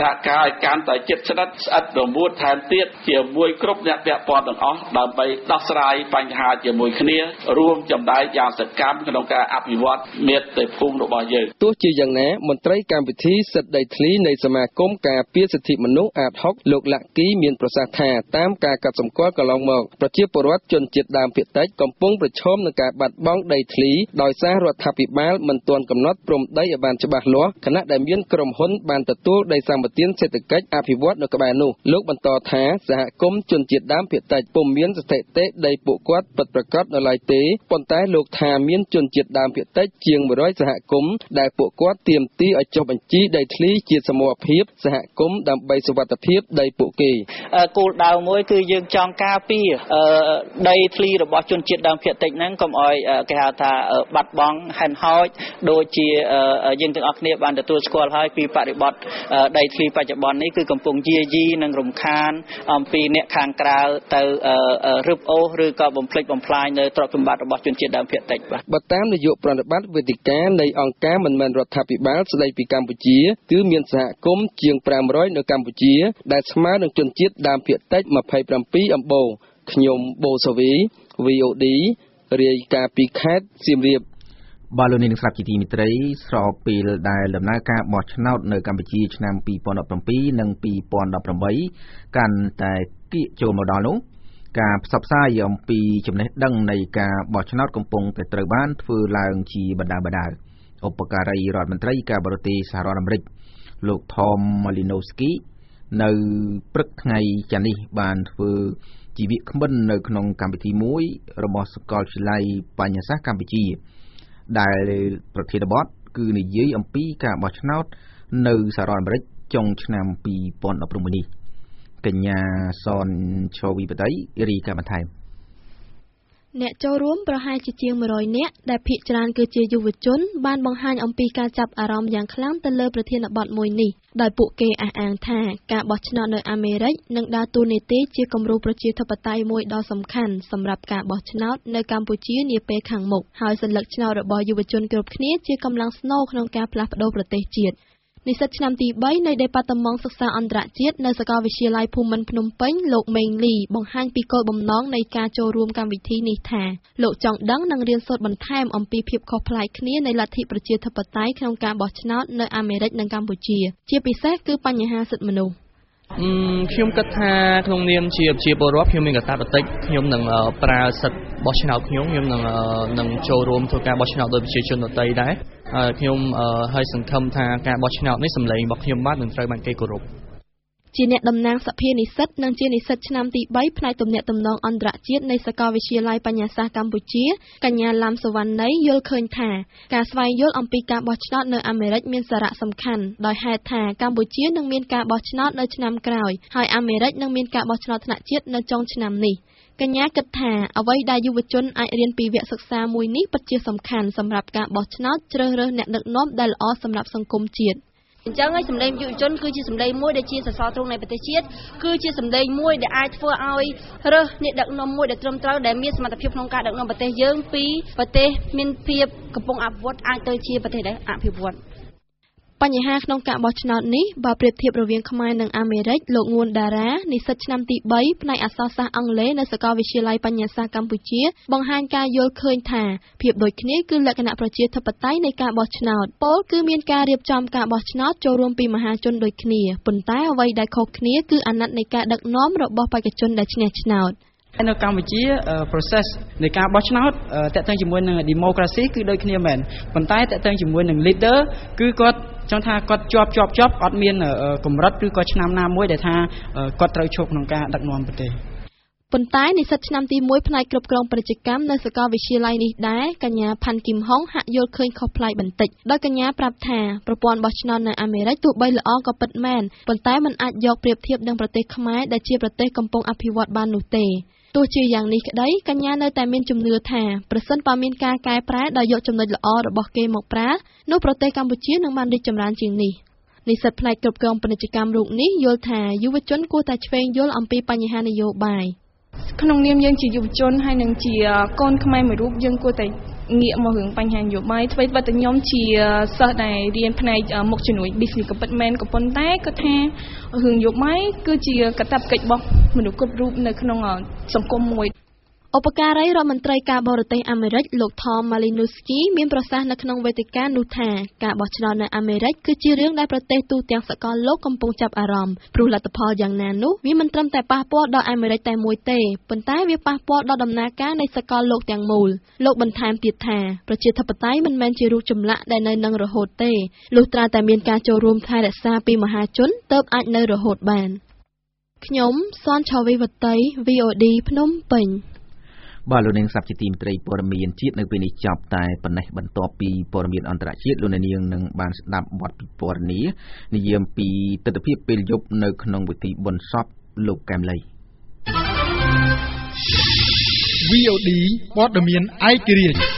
Speaker 10: ការឲ្យកាន់តែចិត្តស្និទ្ធស្អិតរមួតថែមទៀតជាមួយគ្រប់អ្នកពាក់ព័ន្ធទាំងអស់ដើម្បីដោះស្រាយបញ្ហាជាមួយគ្នារួមចំណែកយ៉ាងសកម្មក្នុងការអភិវឌ្ឍមាតុភូមិរបស់យើង
Speaker 8: ទោះជាយ៉ាងណាមន្ត្រីកម្មវិធីសិទ្ធិដីធ្លីនៃសមាគមការពារសិទ្ធិមនុស្សអាត ហុក លោកលាក់គីមានប្រសាសន៍ថាតាមការកាត់សម្គាល់កន្លងមកប្រជាពលរដ្ឋជនជាតិដើមភាគតិចកំពុងប្រឈមនឹងការបាត់បង់ដីធ្លីដោយសាររដ្ឋាភិបាលមិនទាន់កំណត់ព្រំដីឲ្យបានច្បាស់លាស់ខណៈដែលមានក្រុមហ៊ុនបានទទួលដីសម្បត្តិសេដ្ឋកិច្ចអភិវឌ្ឍនៅក្បែរនោះលោកបន្តថាសហគមន៍ជនជាតិដើមភាគតិចពុំមានស្ថិតិដីពួកគាត់ពិតប្រាកដនៅឡើយទេប៉ុន្តែលោកថាមានជនជាតិដើមភាគតិចជាងមួយរយសហគមន៍ដែលពួកគាត់ទាមទារឲ្យចុះបញ្ជីដីធ្លីជាសមរភាពសហគមន៍ដើម្បីសុវត្ថិភាពដីពួកគេ
Speaker 11: គោលដៅមួយគឺយើងចង់ការពារដីធ្លីរបស់ជនជាតិដើមភាគតិចហ្នឹងកុំឲ្យគេហៅថាបាត់បង់ហិនហោចដូចជាយើងទាំងអស់គ្នាបានទទួលស្គាល់ហើយពីបរិបទដីធ្លីបច្ចុប្បន្ននេះគឺកំពុងយាយីនិងរំខានអំពីអ្នកខាងក្រៅទៅរឹបអូសឬក៏បំផ្លិចបំផ្លាញនៅទ្រព្យសម្បត្តិរបស់ជនជាតិដើមភាគតិចបាទ
Speaker 8: បើតាមនាយកប្រតិបត្តិវេទិកានៃអង្គការមិនមែនរដ្ឋាភិបាលស្ដីពីកម្ពុជាគឺមានសហគមន៍ជាងfive hundredនៅកម្ពុជាដែលស្មើនឹងជនជាតិដើមភាគតិចtwenty-sevenអំបូរខ្ញុំបូសាវី វី អូ ឌី រាយការណ៍ពីខេត្តសៀមរាប
Speaker 1: បាទលោកនាងស្រាប់ជាទីមេត្រីស្របពេលដែលដំណើរការបោះឆ្នោតនៅកម្ពុជាឆ្នាំtwo thousand seventeenនិងtwo thousand eighteenកាន់តែគៀកចូលមកដល់នោះការផ្សព្វផ្សាយអំពីចំណេះដឹងនៃការបោះឆ្នោតកំពុងតែត្រូវបានធ្វើឡើងជាបណ្ដាបណ្ដាឧបការីរដ្ឋមន្ត្រីការបរទេសសហរដ្ឋអាមេរិកលោក Tom Malinowski នៅព្រឹកថ្ងៃច័ន្ទនេះបានធ្វើជីវគ្មិននៅក្នុងកម្មវិធីមួយរបស់សាកលវិទ្យាល័យបញ្ញាសាស្ត្រកម្ពុជាដែលប្រធានបទគឺនិយាយអំពីការបោះឆ្នោតនៅសហរដ្ឋអាមេរិកចុងឆ្នាំtwo thousand eighteenនេះកញ្ញាសនឈវីបតីរីកាបន្ថែម
Speaker 12: អ្នកចូលរួមប្រហែលជាជាងone hundredនាក់ដែលភាគច្រើនគឺជាយុវជនបានបង្ហាញអំពីការចាប់អារម្មណ៍យ៉ាងខ្លាំងទៅលើប្រធានបទមួយនេះដោយពួកគេអះអាងថាការបោះឆ្នោតនៅអាមេរិកនឹងដើរតួនាទីជាគំរូប្រជាធិបតេយ្យមួយដ៏សំខាន់សម្រាប់ការបោះឆ្នោតនៅកម្ពុជានាពេលខាងមុខហើយសញ្ញាឆ្នោតរបស់យុវជនគ្រប់គ្នាជាកម្លាំងស្នូលក្នុងការផ្លាស់ប្ដូរប្រទេសជាតិនិស្សិតឆ្នាំទីthreeនៃដេប៉ាតឺម៉ង់សិក្សាអន្តរជាតិនៅសាកលវិទ្យាល័យភូមិន្ទភ្នំពេញលោកមេងលីបង្ហាញពីគោលបំណងនៃការចូលរួមកម្មវិធីនេះថាលោកចង់ដឹងនិងរៀនសូត្របន្ថែមអំពីភាពខុសប្លែកគ្នានៃលទ្ធិប្រជាធិបតេយ្យក្នុងការបោះឆ្នោតនៅអាមេរិកនិងកម្ពុជាជាពិសេសគឺបញ្ហាសិទ្ធិមនុស្ស
Speaker 13: ខ្ញុំគិតថាក្នុងនាមជាជាពលរដ្ឋខ្ញុំមានកាតព្វកិច្ចខ្ញុំនឹងប្រើសិទ្ធិបោះឆ្នោតខ្ញុំខ្ញុំនឹងនឹងចូលរួមធ្វើការបោះឆ្នោតដោយប្រជាជនដទៃដែរខ្ញុំហើយសង្ឃឹមថាការបោះឆ្នោតនេះសម្លេងរបស់ខ្ញុំបាទនឹងត្រូវបានគេគោរព
Speaker 12: ជាអ្នកតំណាងសភានិស្សិតនិងជានិស្សិតឆ្នាំទីthreeផ្នែកទំនាក់ទំនងអន្តរជាតិនៃសាកលវិទ្យាល័យបញ្ញាសាស្ត្រកម្ពុជាកញ្ញាឡាំសវណ្ណីយល់ឃើញថាការស្វែងយល់អំពីការបោះឆ្នោតនៅអាមេរិកមានសារៈសំខាន់ដោយហេតុថាកម្ពុជានឹងមានការបោះឆ្នោតនៅឆ្នាំក្រោយហើយអាមេរិកនឹងមានការបោះឆ្នោតថ្នាក់ជាតិនៅចុងឆ្នាំនេះកញ្ញាគិតថាអ្វីដែលយុវជនអាចរៀនពីវគ្គសិក្សាមួយនេះពិតជាសំខាន់សម្រាប់ការបោះឆ្នោតជ្រើសរើសអ្នកដឹកនាំដែលល្អសម្រាប់សង្គមជាតិ
Speaker 14: អញ្ចឹងហើយសម្លេងយុវជនគឺជាសម្លេងមួយដែលជាសសរទ្រូងនៃប្រទេសជាតិគឺជាសម្លេងមួយដែលអាចធ្វើឲ្យរើសអ្នកដឹកនាំមួយដែលត្រឹមត្រូវដែលមានសមត្ថភាពក្នុងការដឹកនាំប្រទេសយើងពីប្រទេសមានភាពកំពុងអភិវឌ្ឍអាចទៅជាប្រទេសដែលអភិវឌ្ឍ
Speaker 12: បញ្ហាក្នុងការបោះឆ្នោតនេះបើប្រៀបធៀបរវាងខ្មែរនិងអាមេរិកលោកងួនដារ៉ានិស្សិតឆ្នាំទីthreeផ្នែកអក្សរសាស្ត្រអង់គ្លេសនៅសាកលវិទ្យាល័យបញ្ញាសាស្ត្រកម្ពុជាបង្ហាញការយល់ឃើញថាភាពដូចគ្នាគឺលក្ខណៈប្រជាធិបតេយ្យនៃការបោះឆ្នោតពោលគឺមានការរៀបចំការបោះឆ្នោតចូលរួមពីមហាជនដូចគ្នាប៉ុន្តែអ្វីដែលខុសគ្នាគឺអាណត្តិនៃការដឹកនាំរបស់បេក្ខជនដែលឈ្នះឆ្នោត
Speaker 13: នៅកម្ពុជា process នៃការបោះឆ្នោតតេតឹងជាមួយនឹង democracy គឺដូចគ្នាមែនប៉ុន្តែតេតឹងជាមួយនឹង leader គឺគាត់ចង់ថាគាត់ជាប់ជាប់ជាប់អត់មានកម្រិតឬក៏ឆ្នាំណាមួយដែលថាគាត់ត្រូវឈប់ក្នុងការដឹកនាំប្រទេស
Speaker 12: ប៉ុន្តែនិស្សិតឆ្នាំទីoneផ្នែកគ្រប់គ្រងពាណិជ្ជកម្មនៅសាកលវិទ្យាល័យនេះដែរកញ្ញាផាន់គីមហុងហាក់យល់ឃើញខុសប្លែកបន្តិចដោយកញ្ញាប្រាប់ថាប្រព័ន្ធបោះឆ្នោតនៅអាមេរិកទោះបីល្អក៏ពិតមែនប៉ុន្តែมันអាចយកប្រៀបធៀបនឹងប្រទេសខ្មែរដែលជាប្រទេសកំពុងអភិវឌ្ឍបាននោះទេទោះជាយ៉ាងនេះក្តីកញ្ញានៅតែមានជំនឿថាប្រសិនបើមានការកែប្រែដោយយកចំណុចល្អរបស់គេមកប្រើនោះប្រទេសកម្ពុជានឹងបានរីកចម្រើនជាងនេះនិស្សិតផ្នែកគ្រប់គ្រងពាណិជ្ជកម្មរូបនេះយល់ថាយុវជនគួរតែឆ្វេងយល់អំពីបញ្ហានយោបាយ
Speaker 15: ក្នុងនាមយើងជាយុវជនហើយនឹងជាកូនខ្មែរមួយរូបយើងគួរតែងាកមករឿងបញ្ហានយោបាយធ្វើឲ្យតែខ្ញុំជាសិស្សដែលរៀនផ្នែកមុខជំនួយ business ក៏ពិតមែនក៏ប៉ុន្តែគាត់ថារឿងនយោបាយគឺជាកាតព្វកិច្ចរបស់មនុស្សគ្រប់រូបនៅក្នុងសង្គមមួយ
Speaker 12: ឧបការីរដ្ឋមន្ត្រីការបរទេសអាមេរិកលោក Tom Malinowski មានប្រសាសន៍នៅក្នុងវេទិកានោះថាការបោះឆ្នោតនៅអាមេរិកគឺជារឿងដែលប្រទេសទូទាំងសកលលោកកំពុងចាប់អារម្មណ៍ព្រោះលទ្ធផលយ៉ាងណានោះវាមិនត្រឹមតែប៉ះពាល់ដល់អាមេរិកតែមួយទេប៉ុន្តែវាប៉ះពាល់ដល់ដំណើរការនៃសកលលោកទាំងមូលលោកបន្ថែមទៀតថាប្រជាធិបតេយ្យមិនមែនជារូបចម្លាក់ដែលនៅនឹងរហូតទេលុះត្រាតែមានការចូលរួមថែរក្សាពីមហាជនទើបអាចនៅរហូតបានខ្ញុំសនឆាវីវតី វី អូ ឌី ភ្នំពេញ
Speaker 1: បាទលោកនាងស្ដាប់ជាទីមេត្រីព័ត៌មានជាតិនៅពេលនេះចប់តែប៉ុណ្ណេះបន្ទាប់ពីព័ត៌មានអន្តរជាតិលោកនាងនឹងបានស្ដាប់បទពិពណ៌នានិយាយពីទស្សនវិជ្ជាពេលយប់នៅក្នុងវិធីបុណ្យសពលោកកែមលី
Speaker 16: វី អូ ឌី ព័ត៌មានឯករាជ្យ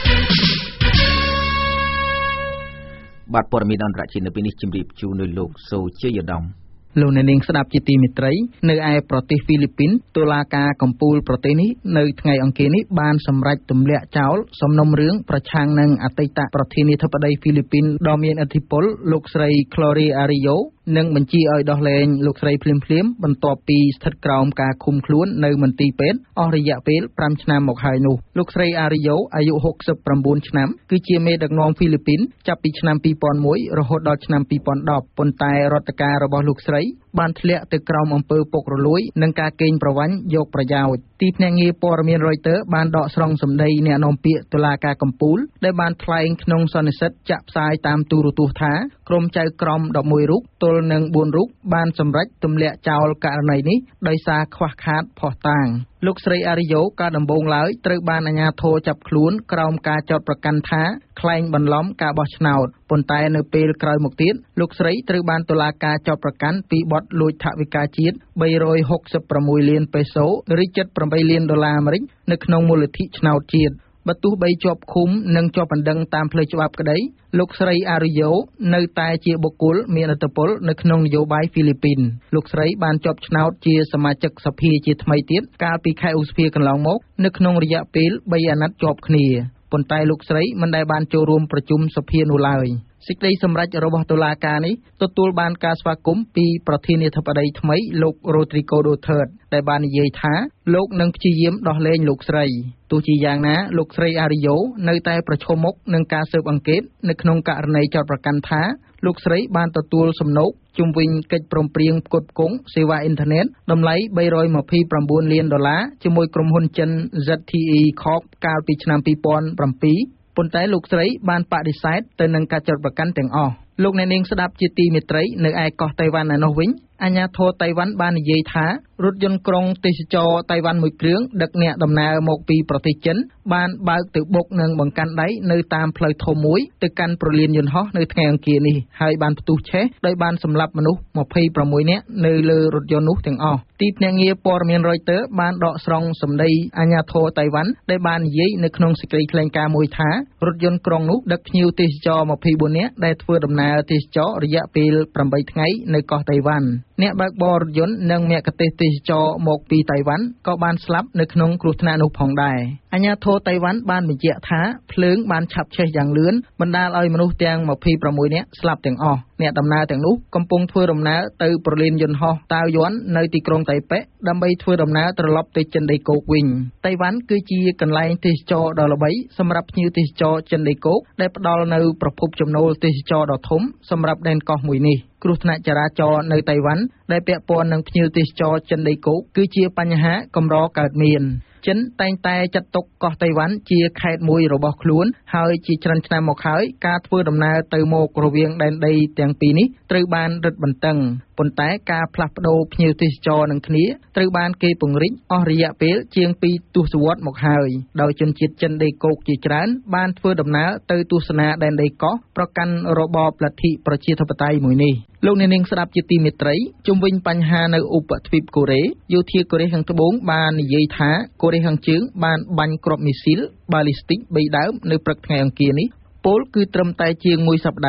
Speaker 1: បាទព័ត៌មានអន្តរជាតិនៅពេលនេះជម្រាបជូនដោយលោកសូជ័យឧត្តម
Speaker 17: លោកអ្នកនាងស្ដាប់ជាទីមេត្រីនៅឯប្រទេសហ្វីលីពីនតុលាការកំពូលប្រទេសនេះនៅថ្ងៃអង្គារនេះបានសម្រេចទម្លាក់ចោលសំណុំរឿងប្រឆាំងនឹងអតីតប្រធានាធិបតីហ្វីលីពីនដ៏មានឥទ្ធិពលលោកស្រី Gloria Arroyo និងបញ្ជាឲ្យដោះលែងលោកស្រីភ្លាមៗបន្ទាប់ពីស្ថិតក្រោមការឃុំខ្លួននៅមន្ទីរពេទ្យអស់រយៈពេល5ឆ្នាំមកហើយនោះលោកស្រី Arroyo អាយុ69ឆ្នាំគឺជាមេដឹកនាំហ្វីលីពីនចាប់ពីឆ្នាំពីរពាន់មួយរហូតដល់ឆ្នាំពីរពាន់ដប់ប៉ុន្តែរដ្ឋការរបស់លោកស្រីបានធ្លាក់ទៅក្រោមអំពើពុករលួយនិងការកេងប្រវ័ញ្ចយកប្រយោជន៍ទីភ្នាក់ងារព័ត៌មាន Reuters បានដកស្រង់សម្ដីអ្នកនាំពាក្យតុលាការកំពូលដែលបានថ្លែងក្នុងសន្និសីទចាក់ផ្សាយតាមទូរទស្សន៍ថាក្រុមចៅក្រម11រូបទល់នឹងបួនរូបបានសម្រេចទម្លាក់ចោលករណីនេះដោយសារខ្វះខាតភស្តុតាងលោកស្រី Arroyo កាលដំបូងឡើយត្រូវបានអាជ្ញាធរចាប់ខ្លួនក្រោមការចោទប្រកាន់ថាក្លែងបន្លំការបោះឆ្នោតប៉ុន្តែនៅពេលក្រោយមកទៀតលោកស្រីត្រូវបានតុលាការចោទប្រកាន់ពីបទលួចថវិកាជាតិបីរយហុកសិបប្រាំមួយលានពេសូឬជិតប្រាំបីលានដុល្លារអាមេរិកនៅក្នុងមូលនិធិឆ្នោតជាតិបើទោះបីជាប់ឃុំនិងជាប់បណ្ដឹងតាមផ្លូវច្បាប់ក្តីលោកស្រី Arroyo នៅតែជាបុគ្គលមានឥទ្ធិពលនៅក្នុងនយោបាយហ្វីលីពីនលោកស្រីបានជាប់ឆ្នោតជាសមាជិកសភាជាថ្មីទៀតកាលពីខែឧសភាកន្លងមកនៅក្នុងរយៈពេលបីអាណត្តិជាប់គ្នាប៉ុន្តែលោកស្រីមិនដែលបានចូលរួមប្រជុំសភានោះឡើយសេចក្តីសម្រេចរបស់តុលាការនេះទទួលបានការស្វាគមន៍ពីប្រធានាធិបតីថ្មីលោក Rodrigo Duterte ដែលបាននិយាយថាលោកនឹងព្យាយាមដោះលែងលោកស្រីទោះជាយ៉ាងណាលោកស្រី Arroyo នៅតែប្រឈមមុខនឹងការស៊ើបអង្កេតនៅក្នុងករណីចោទប្រកាន់ថាលោកស្រីបានទទួលសំណូកជុំវិញកិច្ចព្រមព្រៀងផ្គត់ផ្គង់សេវាអ៊ីនធឺណិតតម្លៃបីរយម្ភៃប្រាំបួនលានដុល្លារជាមួយក្រុមហ៊ុនចិន Z T E Corp កាលពីឆ្នាំពីរពាន់ប្រាំពីរប៉ុន្តែលោកស្រីបានបដិសេធទៅនឹងការចោទប្រកាន់ទាំងអស់លោកអ្នកនាងស្ដាប់ជាទីមេត្រីនៅឯកោះតៃវ៉ាន់ឯនោះវិញអាជ្ញាធរតៃវ៉ាន់បាននិយាយថារថយន្តក្រុងទេសចរតៃវ៉ាន់មួយគ្រឿងដឹកអ្នកដំណើរមកពីប្រទេសចិនបានបើកទៅបុកនិងបង្កាន់ដៃនៅតាមផ្លូវធំមួយទៅកាន់ព្រលានយន្តហោះនៅថ្ងៃអង្គារនេះហើយបានផ្ទុះឆេះដោយបានសម្លាប់មនុស្សម្ភៃប្រាំមួយនាក់នៅលើរថយន្តនោះទាំងអស់ទីភ្នាក់ងារព័ត៌មាន Reuters បានដកស្រង់សម្ដីអាជ្ញាធរតៃវ៉ាន់ដែលបាននិយាយនៅក្នុងសេចក្តីថ្លែងការណ៍មួយថារថយន្តក្រុងនោះដឹកភ្ញៀវទេសចរម្ភៃបួននាក់ដែលធ្វើដំណើរទេសចររយៈពេលប្រាំបីថ្ងៃនៅកោះតៃវ៉ាន់អ្នកបើកបររថយន្តនិងមគ្គុទ្ទេសក៍ទេសចរមកពីតៃវ៉ាន់ក៏បានស្លាប់នៅក្នុងគ្រោះថ្នាក់នោះផងដែរអាជ្ញាធរតៃវ៉ាន់បានបញ្ជាក់ថាភ្លើងបានឆាប់ឆេះយ៉ាងលឿនបណ្ដាលឲ្យមនុស្សទាំងម្ភៃប្រាំមួយនាក់ស្លាប់ទាំងអស់អ្នកដំណើរទាំងនោះកំពុងធ្វើដំណើរទៅព្រលានយន្តហោះតាវយ័ននៅទីក្រុងតៃប៉េដើម្បីធ្វើដំណើរត្រឡប់ទៅចិនដីគោកវិញតៃវ៉ាន់គឺជាកន្លែងទេសចរដ៏ល្បីសម្រាប់ភ្ញៀវទេសចរចិនដីគោកដែលផ្ដល់នូវប្រភពចំណូលទេសចរដ៏ធំសម្រាប់ដែនកោះមួយនេះគ្រោះថ្នាក់ចរាចរណ៍នៅតៃវ៉ាន់ដែលពាក់ព័ន្ធនឹងភ្ញៀវទេសចរចិនដីគោកគឺជាបញ្ហាកម្រកើតមានចិនតែងតែចាត់ទុកកោះតៃវ៉ាន់ជាខេត្តមួយរបស់ខ្លួនហើយជាច្រើនឆ្នាំមកហើយការធ្វើដំណើរទៅមករវាងដែនដីទាំងពីរនេះត្រូវបានរឹតបន្តឹងប៉ុន្តែការផ្លាស់ប្ដូរភ្ញៀវទេសចរនឹងគ្នាត្រូវបានគេពង្រីកអស់រយៈពេលជាងពីរទសវត្សរ៍មកហើយដោយជនជាតិចិនដីគោកជាច្រើនបានធ្វើដំណើរទៅទស្សនាដែនដីកោះប្រកាន់របបលទ្ធិប្រជាធិបតេយ្យមួយនេះលោកអ្នកនាងស្ដាប់ជាទីមេត្រីជុំវិញបញ្ហានៅឧបទ្វីបកូរ៉េយោធាកូរ៉េខាងត្បូងបាននិយាយថាកូរ៉េខាងជើងបានបាញ់គ្រាប់មីស៊ីលបាល់ីស្ទិកបីដើមនៅព្រឹកថ្ងៃអង្គារនេះពលគឺត្រឹមតែជាងមួយសប្តាហ៍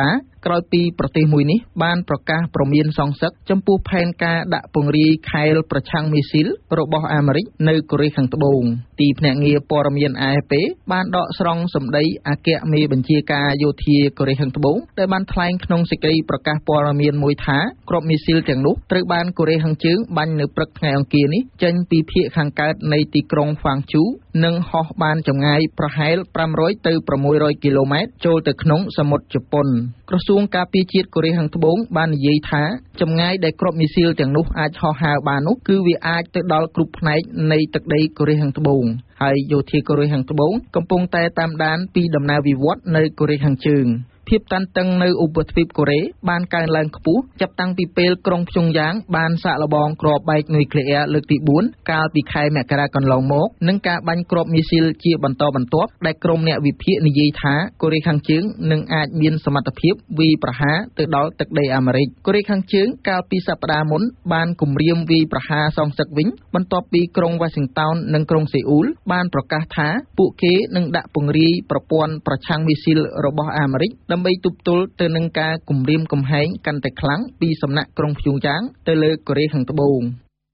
Speaker 17: ក្រោយពីប្រទេសមួយនេះបានប្រកាសប្រមានសងសឹកចំពោះផែនការដាក់ពង្រាយខែលប្រឆាំងមីស៊ីលរបស់អាមេរិកនៅកូរ៉េខាងត្បូងទីភ្នាក់ងារព័ត៌មាន A F P បានដកស្រង់សម្ដីអគ្គមេបញ្ជាការយោធាកូរ៉េខាងត្បូងដែលបានថ្លែងក្នុងសេចក្តីប្រកាសព័ត៌មានមួយថាគ្រាប់មីស៊ីលទាំងនោះត្រូវបានកូរ៉េខាងជើងបាញ់នៅព្រឹកថ្ងៃអង្គារនេះចេញពីភាគខាងកើតនៃទីក្រុងហ្វាងជូនិងហោះបានចម្ងាយប្រហែលប្រាំរយទៅប្រាំមួយរយគីឡូម៉ែត្រចូលទៅក្នុងសមុទ្រជប៉ុនក្រសួងការពារជាតិកូរ៉េខាងត្បូងបាននិយាយថាចម្ងាយដែលគ្រាប់មីស៊ីលទាំងនោះអាចហោះហើរបាននោះគឺវាអាចទៅដល់គ្រប់ផ្នែកនៃទឹកដីកូរ៉េខាងត្បូងហើយយោធាកូរ៉េខាងត្បូងកំពុងតែតាមដានពីដំណើរវិវត្តនៅកូរ៉េខាងជើងភាពតានតឹងនៅឧបទ្វីបកូរ៉េបានកើនឡើងខ្ពស់ចាប់តាំងពីពេលក្រុងព្យុងយ៉ាងបានសាកល្បងគ្រាប់បែកនុយក្លេអ៊ែរលើកទីបួនកាលពីខែមករាកន្លងមកនិងការបាញ់គ្រាប់មីស៊ីលជាបន្តបន្ទាប់ដែលក្រុមអ្នកវិភាគនិយាយថាកូរ៉េខាងជើងនឹងអាចមានសមត្ថភាពវាយប្រហារទៅដល់ទឹកដីអាមេរិកកូរ៉េខាងជើងកាលពីសប្តាហ៍មុនបានគម្រាមវាយប្រហារសងសឹកវិញបន្ទាប់ពីក្រុងវ៉ាស៊ីនតោននិងក្រុងសេអ៊ូលបានប្រកាសថាពួកគេនឹងដាក់ពង្រាយប្រព័ន្ធប្រឆាំងមីស៊ីលរបស់អាមេរិកដើម្បីទប់ទល់ទៅនឹងការគំរាមកំហែងកាន់តែខ្លាំងពីសំណាក់ក្រុងព្យុងយ៉ាងទៅលើកូរ៉េខាងត្បូង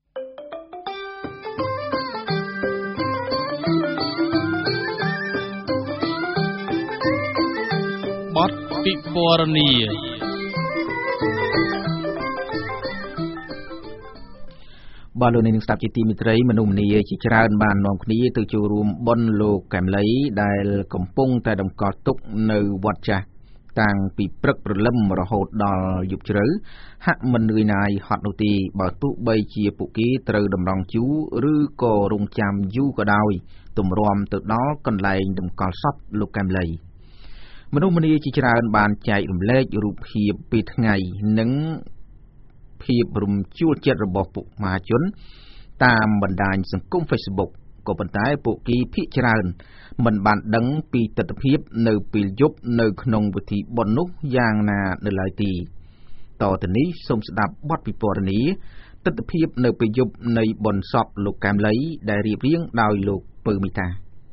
Speaker 18: បទពិពណ៌នា
Speaker 1: បាទលោកនាងស្ដាប់ជាទីមេត្រីមនុស្សម្នាជាច្រើនបាននាំគ្នាទៅចូលរួមបុណ្យលោកកែមលីដែលកំពុងតែតម្កល់ទុកនៅវត្តចាស់តាំងពីព្រឹកព្រលឹមរហូតដល់យប់ជ្រៅហាក់មិននឿយណាយហត់នោះទេបើទោះបីជាពួកគេត្រូវតម្រង់ជួរឬក៏រងចាំយូរក៏ដោយទម្រាំទៅដល់កន្លែងតម្កល់សពលោកកែមលីមនុស្សម្នាជាច្រើនបានចែករំលែករូបភាពពីថ្ងៃនិងភាពរំជួលចិត្តរបស់ពួកមហាជនតាមបណ្ដាញសង្គម Facebook ក៏ប៉ុន្តែពួកគេភាគច្រើនមិនបានដឹងពីទស្សនវិជ្ជានៅពេលយប់នៅក្នុងពិធីបុណ្យនោះយ៉ាងណានៅឡើយទេតទៅនេះសូមស្ដាប់បទពិពណ៌នាទស្សនវិជ្ជានៅពេលយប់នៃបុណ្យសពលោកកែមលីដែលរៀបរៀងដោយលោកពៅមីតា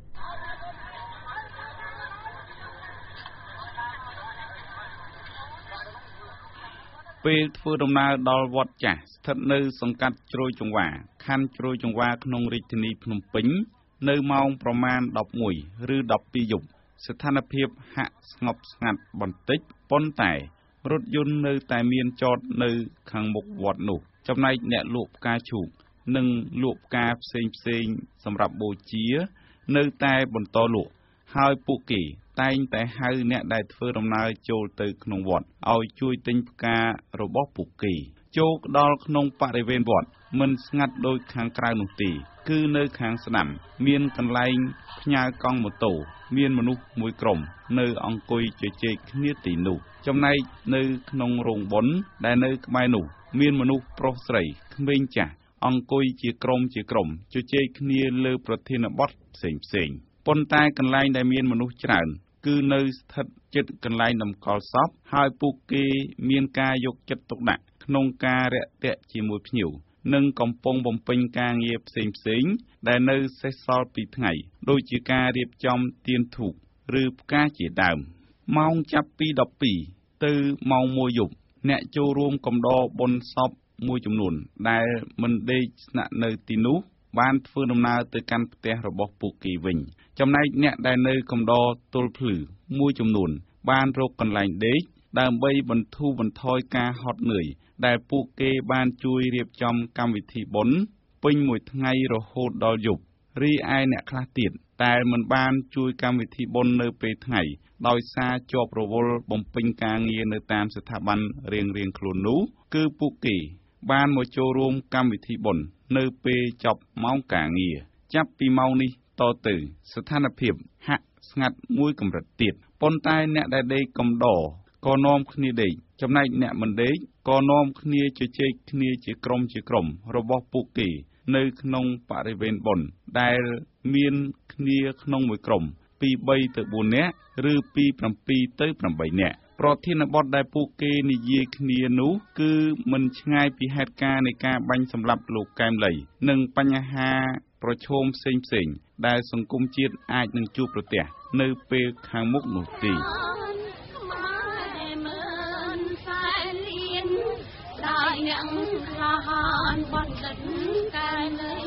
Speaker 18: ពេលធ្វើដំណើរដល់វត្តចាស់ស្ថិតនៅសង្កាត់ជ្រោយចង្វាខណ្ឌជ្រោយចង្វាក្នុងរាជធានីភ្នំពេញនៅម៉ោងប្រមាណដប់មួយឬដប់ពីរយប់ស្ថានភាពហាក់ស្ងប់ស្ងាត់បន្តិចប៉ុន្តែរថយន្តនៅតែមានចតនៅខាងមុខវត្តនោះចំណែកអ្នកលក់ផ្កាឈូកនិងលក់ផ្កាផ្សេងផ្សេងសម្រាប់បូជានៅតែបន្តលក់ហើយពួកគេតែងតែហៅអ្នកដែលធ្វើដំណើរចូលទៅក្នុងវត្តឲ្យជួយទិញផ្ការបស់ពួកគេចូលដល់ក្នុងបរិវេណវត្តមិនស្ងាត់ដូចខាងក្រៅនោះទេគឺនៅខាងស្ដាំមានកន្លែងផ្ញើកង់ម៉ូតូមានមនុស្សមួយក្រុមនៅអង្គុយជជែកគ្នាទីនោះចំណែកនៅក្នុងរោងបុណ្យដែលនៅក្បែរនោះមានមនុស្សប្រុសស្រីក្មេងចាស់អង្គុយជាក្រុមជាក្រុមជជែកគ្នាលើប្រធានបទផ្សេងផ្សេងប៉ុន្តែកន្លែងដែលមានមនុស្សច្រើនគឺនៅស្ថិតជិតកន្លែងតម្កល់សពហើយពួកគេមានការយកចិត្តទុកដាក់ក្នុងការរាក់ទាក់ជាមួយភ្ញៀវនិងកំពុងបំពេញការងារផ្សេងផ្សេងដែលនៅសេសសល់ពីថ្ងៃដូចជាការរៀបចំទៀនធូបឬផ្កាជាដើមម៉ោងចាប់ពីដប់ពីរទៅម៉ោងមួយយប់អ្នកចូលរួមកំដរបុណ្យសពមួយចំនួនដែលមិនដេកស្នាក់នៅទីនោះបានធ្វើដំណើរទៅកាន់ផ្ទះរបស់ពួកគេវិញចំណែកអ្នកដែលនៅកំដរទល់ភ្លឺមួយចំនួនបានរកកន្លែងដេកដើម្បីបន្ធូរបន្ថយការហត់នឿយដែលពួកគេបានជួយរៀបចំកម្មវិធីបុណ្យពេញមួយថ្ងៃរហូតដល់យប់រីឯអ្នកខ្លះទៀតតែមិនបានជួយកម្មវិធីបុណ្យនៅពេលថ្ងៃដោយសារជាប់រវល់បំពេញការងារនៅតាមស្ថាប័នរៀងៗខ្លួននោះគឺពួកគេបានមកចូលរួមកម្មវិធីបុណ្យនៅពេលចប់ម៉ោងការងារចាប់ពីម៉ោងនេះតទៅស្ថានភាពហាក់ស្ងាត់មួយកម្រិតទៀតប៉ុន្តែអ្នកដែលដេកកំដរក៏នាំគ្នាដេកចំណែកអ្នកមិនដេកក៏នាំគ្នាជជែកគ្នាជាក្រុមជាក្រុមរបស់ពួកគេនៅក្នុងបរិវេណបុណ្យដែលមានគ្នាក្នុងមួយក្រុមពីបីទៅបួននាក់ឬពីប្រាំពីរទៅប្រាំបីនាក់ប្រធានបទដែលពួកគេនិយាយគ្នានោះគឺមិនឆ្ងាយពីហេតុការណ៍នៃការបាញ់សម្លាប់លោកកែមលីនិងបញ្ហាប្រឈមផ្សេងផ្សេងដែលសង្គមជាតិអាចនឹងជួបប្រទះនៅពេលខាងមុខនោះទេ
Speaker 19: ទាំងក្លាហានបណ្ឌិតកែមលី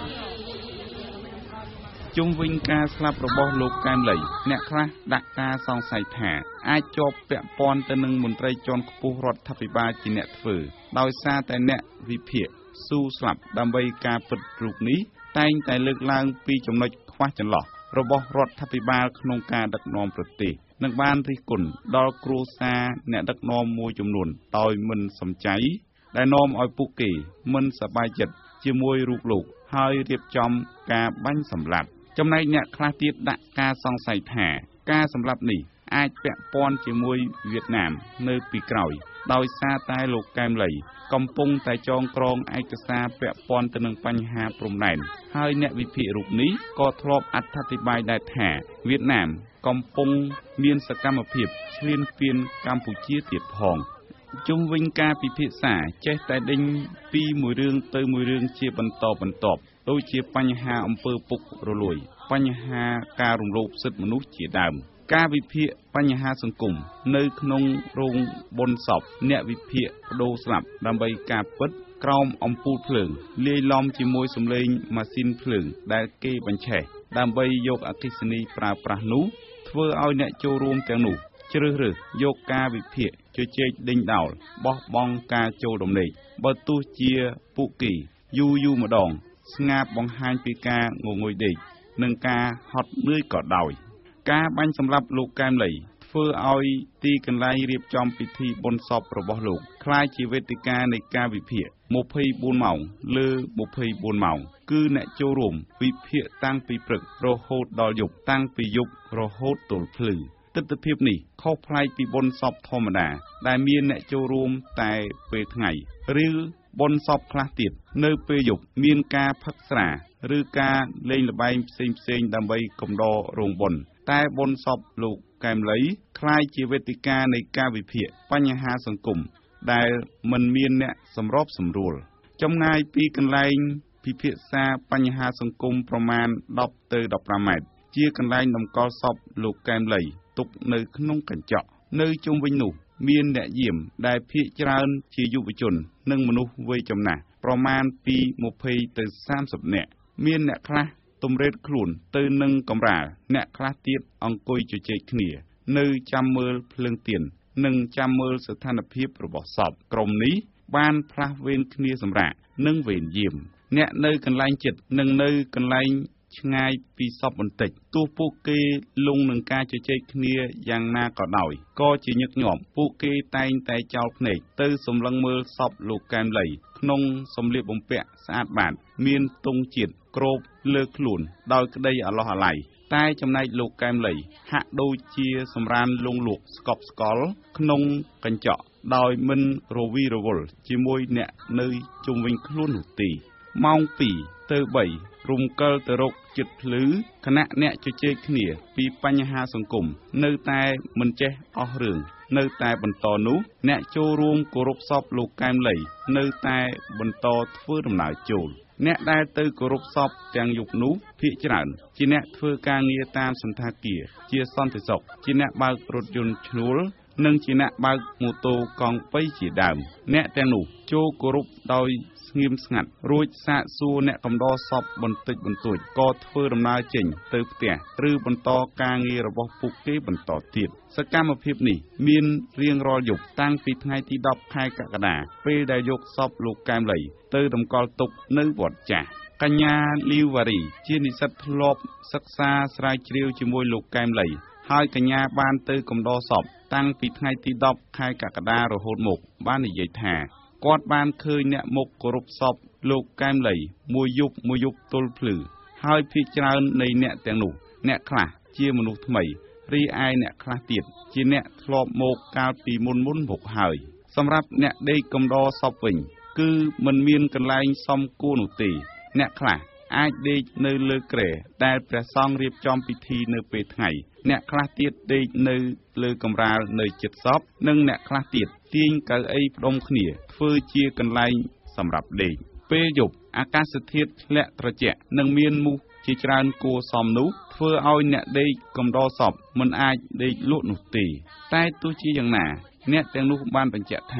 Speaker 18: ជុំវិញការស្លាប់របស់លោកកែមលីអ្នកខ្លះដាក់ការសង្ស័យថាអាចជាប់ពាក់ព័ន្ធទៅនឹងមន្ត្រីជាន់ខ្ពស់រដ្ឋាភិបាលជាអ្នកធ្វើដោយសារតែអ្នកវិភាគស៊ូស្លាប់ដើម្បីការពិតរូបនេះតែងតែលើកឡើងពីចំណុចខ្វះចន្លោះរបស់រដ្ឋាភិបាលក្នុងការដឹកនាំប្រទេសនិងបានរិះគន់ដល់គ្រួសារអ្នកដឹកនាំមួយចំនួនដោយមិនសំចៃដែលនាំឲ្យពួកគេមិនសប្បាយចិត្តជាមួយរូបលោកហើយរៀបចំការបាញ់សម្លាប់ចំណែកអ្នកខ្លះទៀតដាក់ការសង្ស័យថាការសម្លាប់នេះអាចពាក់ព័ន្ធជាមួយវៀតណាមនៅពីក្រោយដោយសារតែលោកកែមលីកំពុងតែចងក្រងឯកសារពាក់ព័ន្ធទៅនឹងបញ្ហាព្រំដែនហើយអ្នកវិភាគរូបនេះក៏ធ្លាប់អត្ថាធិប្បាយដែរថាវៀតណាមកំពុងមានសកម្មភាពឈ្លានពានកម្ពុជាទៀតផងជុំវិញការពិភាក្សាចេះតែដេញពីមួយរឿងទៅមួយរឿងជាបន្តបន្ទាប់ដូចជាបញ្ហាអំពើពុករលួយបញ្ហាការរំលោភសិទ្ធិមនុស្សជាដើមការវិភាគបញ្ហាសង្គមនៅក្នុងរោងបុណ្យសពអ្នកវិភាគបដូរស្លាប់ដើម្បីការពិតក្រោមអំពូលភ្លើងលាយឡំជាមួយសំឡេងម៉ាស៊ីនភ្លើងដែលគេបញ្ឆេះដើម្បីយកអគ្គិសនីប្រើប្រាស់នោះធ្វើឲ្យអ្នកចូលរួមទាំងនោះជ្រើសរើសយកការវិភាគជជែកដេញដោលបោះបង់ការចូលដំណេកបើទោះជាពួកគេយូរយូរម្ដងស្ងាបបង្ហាញពីការងងុយដេកនិងការហត់នឿយក៏ដោយការបាញ់សម្លាប់លោកកែមលីធ្វើឲ្យទីកន្លែងរៀបចំពិធីបុណ្យសពរបស់លោកក្លាយជាវេទិកានៃការវិភាគម្ភៃបួនម៉ោងលើម្ភៃបួនម៉ោងគឺអ្នកចូលរួមវិភាគតាំងពីព្រឹករហូតដល់យប់តាំងពីយប់រហូតទល់ភ្លឺទិដ្ឋភាពនេះខុសប្លែកពីបុណ្យសពធម្មតាដែលមានអ្នកចូលរួមតែពេលថ្ងៃឬបុណ្យសពខ្លះទៀតនៅពេលយប់មានការផឹកស្រាឬការលេងល្បែងផ្សេងផ្សេងដើម្បីកំដររោងបុណ្យតែបុណ្យសពលោកកែមលីคล้ายជាវេទិកានៃការវិភាគបញ្ហាសង្គមដែលមិនមានអ្នកសម្របសម្រួលចម្ងាយពីកន្លែងពិភាក្សាបញ្ហាសង្គមប្រមាណដប់ទៅដប់ប្រាំម៉ែត្រជាកន្លែងតម្កល់សពលោកកែមលីទុកនៅក្នុងកញ្ចក់នៅជុំវិញនោះមានអ្នកយាមដែលភាគច្រើនជាយុវជននិងមនុស្សវ័យចំណាស់ប្រមាណពីម្ភៃទៅសាមសិបនាក់មានអ្នកខ្លះទំរេតខ្លួនទៅនឹងកម្រាលអ្នកខ្លះទៀតអង្គុយជជែកគ្នានៅចាំមើលភ្លើងទៀននិងចាំមើលស្ថានភាពរបស់សពក្រុមនេះបានផ្លាស់វេនគ្នាសម្រាកនិងវេនយាមអ្នកនៅកន្លែងជិតនិងនៅកន្លែងឆ្ងាយពីសពបន្តិចទោះពួកគេលងនឹងការជជែកគ្នាយ៉ាងណាក៏ដោយក៏ជាញឹកញាប់ពួកគេតែងតែចោលភ្នែកទៅសម្លឹងមើលសពលោកកែមលីក្នុងសម្លៀកបំពាក់ស្អាតបាតមានទង់ជាតិគ្របលើខ្លួនដោយក្តីអាឡោះអាល័យតែចំណែកលោកកែមលីហាក់ដូចជាសម្រានលងលក់ស្កប់ស្កល់ក្នុងកញ្ចក់ដោយមិនរវីរវល់ជាមួយអ្នកនៅជុំវិញខ្លួននោះទេម៉ោងពីរទៅបីរំកិលទៅរកចិត្តភ្លឺគណៈអ្នកជជែកគ្នាពីបញ្ហាសង្គមនៅតែមិនចេះអស់រឿងនៅតែបន្តនោះអ្នកចូលរួមគោរពសពលោកកែមលីនៅតែបន្តធ្វើដំណើរចូលអ្នកដែលទៅគោរពសពទាំងយប់នោះភាគច្រើនជាអ្នកធ្វើការងារតាមសន្តាគារជាសន្តិសុខជាអ្នកបើករថយន្តឈ្នួលនិងជាអ្នកបើកម៉ូតូកង់បីជាដើមអ្នកទាំងនោះចូលគោរពដោយស្ងៀមស្ងាត់រួចសាកសួរអ្នកកំដរសពបន្តិចបន្តួចក៏ធ្វើដំណើរចេញទៅផ្ទះឬបន្តការងាររបស់ពួកគេបន្តទៀតសកម្មភាពនេះមានរៀងរាល់យប់តាំងពីថ្ងៃទីដប់ខែកក្កដាពេលដែលយកសពលោកកែមលីទៅតម្កល់ទុកនៅវត្តចាស់កញ្ញាលីវវ៉ារីជានិស្សិតធ្លាប់សិក្សាស្រាវជ្រាវជាមួយលោកកែមលីហើយកញ្ញាបានទៅកំដរសពតាំងពីថ្ងៃទីដប់ខែកក្កដារហូតមកបាននិយាយថាគាត់បានឃើញអ្នកមកគោរពសពលោកកែមលីមួយយប់មួយយប់ទល់ភ្លឺហើយភាគច្រើននៃអ្នកទាំងនោះអ្នកខ្លះជាមនុស្សថ្មីរីឯអ្នកខ្លះទៀតជាអ្នកធ្លាប់មកកាលពីមុនមុនមកហើយសម្រាប់អ្នកដេកកំដរសពវិញគឺមិនមានកន្លែងសមគួរនោះទេអ្នកខ្លះអាចដេកនៅលើគ្រែដែលព្រះសង្ឃរៀបចំពិធីនៅពេលថ្ងៃអ្នកខ្លះទៀតដេកនៅលើកម្រាលនៅជិតសពនិងអ្នកខ្លះទៀតទាញកៅអីផ្ដុំគ្នាធ្វើជាកន្លែងសម្រាប់ដេកពេលយប់អាកាសធាតុធ្លាក់ត្រជាក់និងមានមូសជាច្រើនគួរសមនោះធ្វើឲ្យអ្នកដេកកំដរសពមិនអាចដេកលក់នោះទេតែទោះជាយ៉ាងណាអ្នកទាំងនោះបានបញ្ជាក់ថា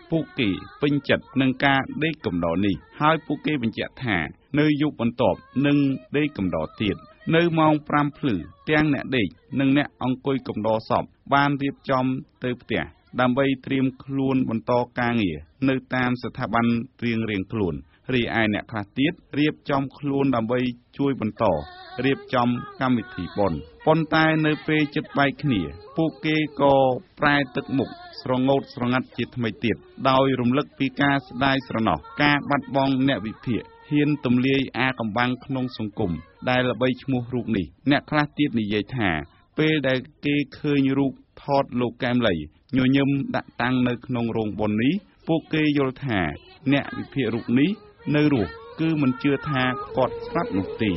Speaker 18: ពួកគេពេញចិត្តនឹងការដេកកំដរនេះហើយពួកគេបញ្ជាក់ថានៅយុគបន្ទាប់នឹងដេកកំដរទៀតនៅម៉ោងប្រាំភ្លឺទាំងអ្នកដេកនិងអ្នកអង្គុយកំដរសពបានរៀបចំទៅផ្ទះដើម្បីត្រៀមខ្លួនបន្តការងារនៅតាមស្ថាប័នរៀងៗខ្លួនរីឯអ្នកខ្លះទៀតរៀបចំខ្លួនដើម្បីជួយបន្តរៀបចំកម្មវិធីបុណ្យប៉ុន្តែនៅពេលជិតបែកគ្នាពួកគេក៏ប្រែទឹកមុខស្រងោតស្រងាត់ជាថ្មីទៀតដោយរំលឹកពីការស្ដាយស្រណោះការបាត់បង់អ្នកវិភាគហ៊ានទម្លាយអាកំបាំងក្នុងសង្គមដែលល្បីឈ្មោះរូបនេះអ្នកខ្លះទៀតនិយាយថាពេលដែលគេឃើញរូបថតលោកកែមលីញញឹមដាក់តាំងនៅក្នុងរោងបុណ្យនេះពួកគេយល់ថាអ្នកវិភាគរូបនេះនៅរស់គឺមិនជឿថាគាត់ស្លាប់នោះទេ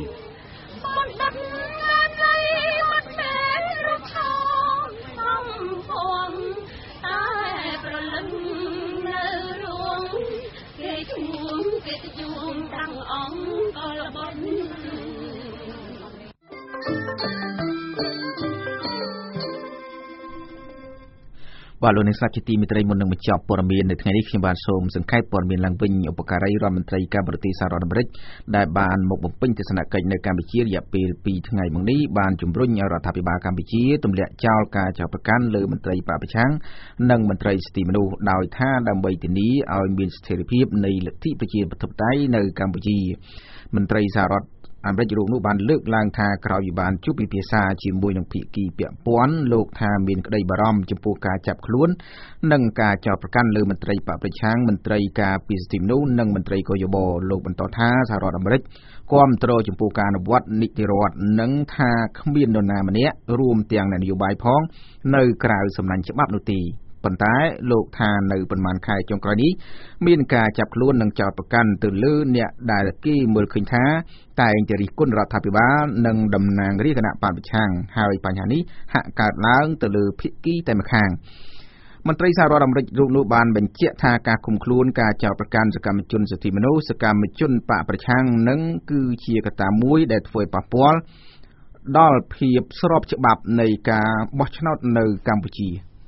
Speaker 1: បាទលោកអ្នកស្ដាប់ជាទីមេត្រីមុននឹងបញ្ចប់ព័ត៌មាននៅថ្ងៃនេះខ្ញុំបាទសូមសង្ខេបព័ត៌មានឡើងវិញឧបការីរដ្ឋមន្ត្រីការបរទេសសហរដ្ឋអាមេរិកដែលបានមកបំពេញទស្សនកិច្ចនៅកម្ពុជារយៈពេលពីរថ្ងៃមកនេះបានជំរុញឲ្យរដ្ឋាភិបាលកម្ពុជាទម្លាក់ចោលការចោទប្រកាន់លើមន្ត្រីបកប្រឆាំងនិងមន្ត្រីសិទ្ធិមនុស្សដោយថាដើម្បីធានាឲ្យមានស្ថិរភាពនៃលទ្ធិប្រជាធិបតេយ្យនៅកម្ពុជាមន្ត្រីសហរដ្ឋអាមេរិករូបនោះបានលើកឡើងថាក្រោយពីបានជួបពិភាក្សាជាមួយនឹងភាគីពាក់ព័ន្ធលោកថាមានក្តីបារម្ភចំពោះការចាប់ខ្លួននិងការចោទប្រកាន់លើមន្ត្រីបកប្រឆាំងមន្ត្រីការពារសិទ្ធិមនុស្សនិងមន្ត្រីកយបលោកបន្តថាសហរដ្ឋអាមេរិកគាំទ្រចំពោះការអនុវត្តនីតិរដ្ឋនិងថាគ្មាននរណាម្នាក់រួមទាំងអ្នកនយោបាយផងនៅក្រៅសំណាញ់ច្បាប់នោះទេប៉ុន្តែលោកថានៅប្រមាណខែចុងក្រោយនេះមានការចាប់ខ្លួននិងចោទប្រកាន់ទៅលើអ្នកដែលគេមើលឃើញថាតែងតែរិះគន់រដ្ឋាភិបាលនិងតំណាងរាជគណៈបព្វប្រឆាំងហើយបញ្ហានេះហាក់កើតឡើងទៅលើភាគីតែម្ខាងមន្ត្រីសហរដ្ឋអាមេរិករូបនោះបានបញ្ជាក់ថាការឃុំខ្លួនការចោទប្រកាន់សកម្មជនសិទ្ធិមនុស្សសកម្មជនបកប្រឆាំងនឹងគឺជាកត្តាមួយដែលធ្វើឲ្យប៉ះពាល់ដល់ភាពស្របច្បាប់នៃការបោះឆ្នោតនៅកម្ពុជា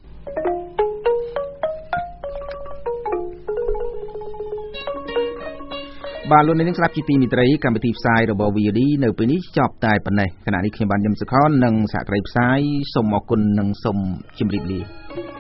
Speaker 1: បាទលោកនាងស្ដាប់ជាទីមេត្រីកម្មវិធីផ្សាយរបស់ វី អូ ឌី នៅពេលនេះចប់តែប៉ុណ្ណេះខណៈនេះខ្ញុំបានញឹមសុខននិងសហគ្រាសផ្សាយសូមអរគុណនិងសូមជម្រាបលា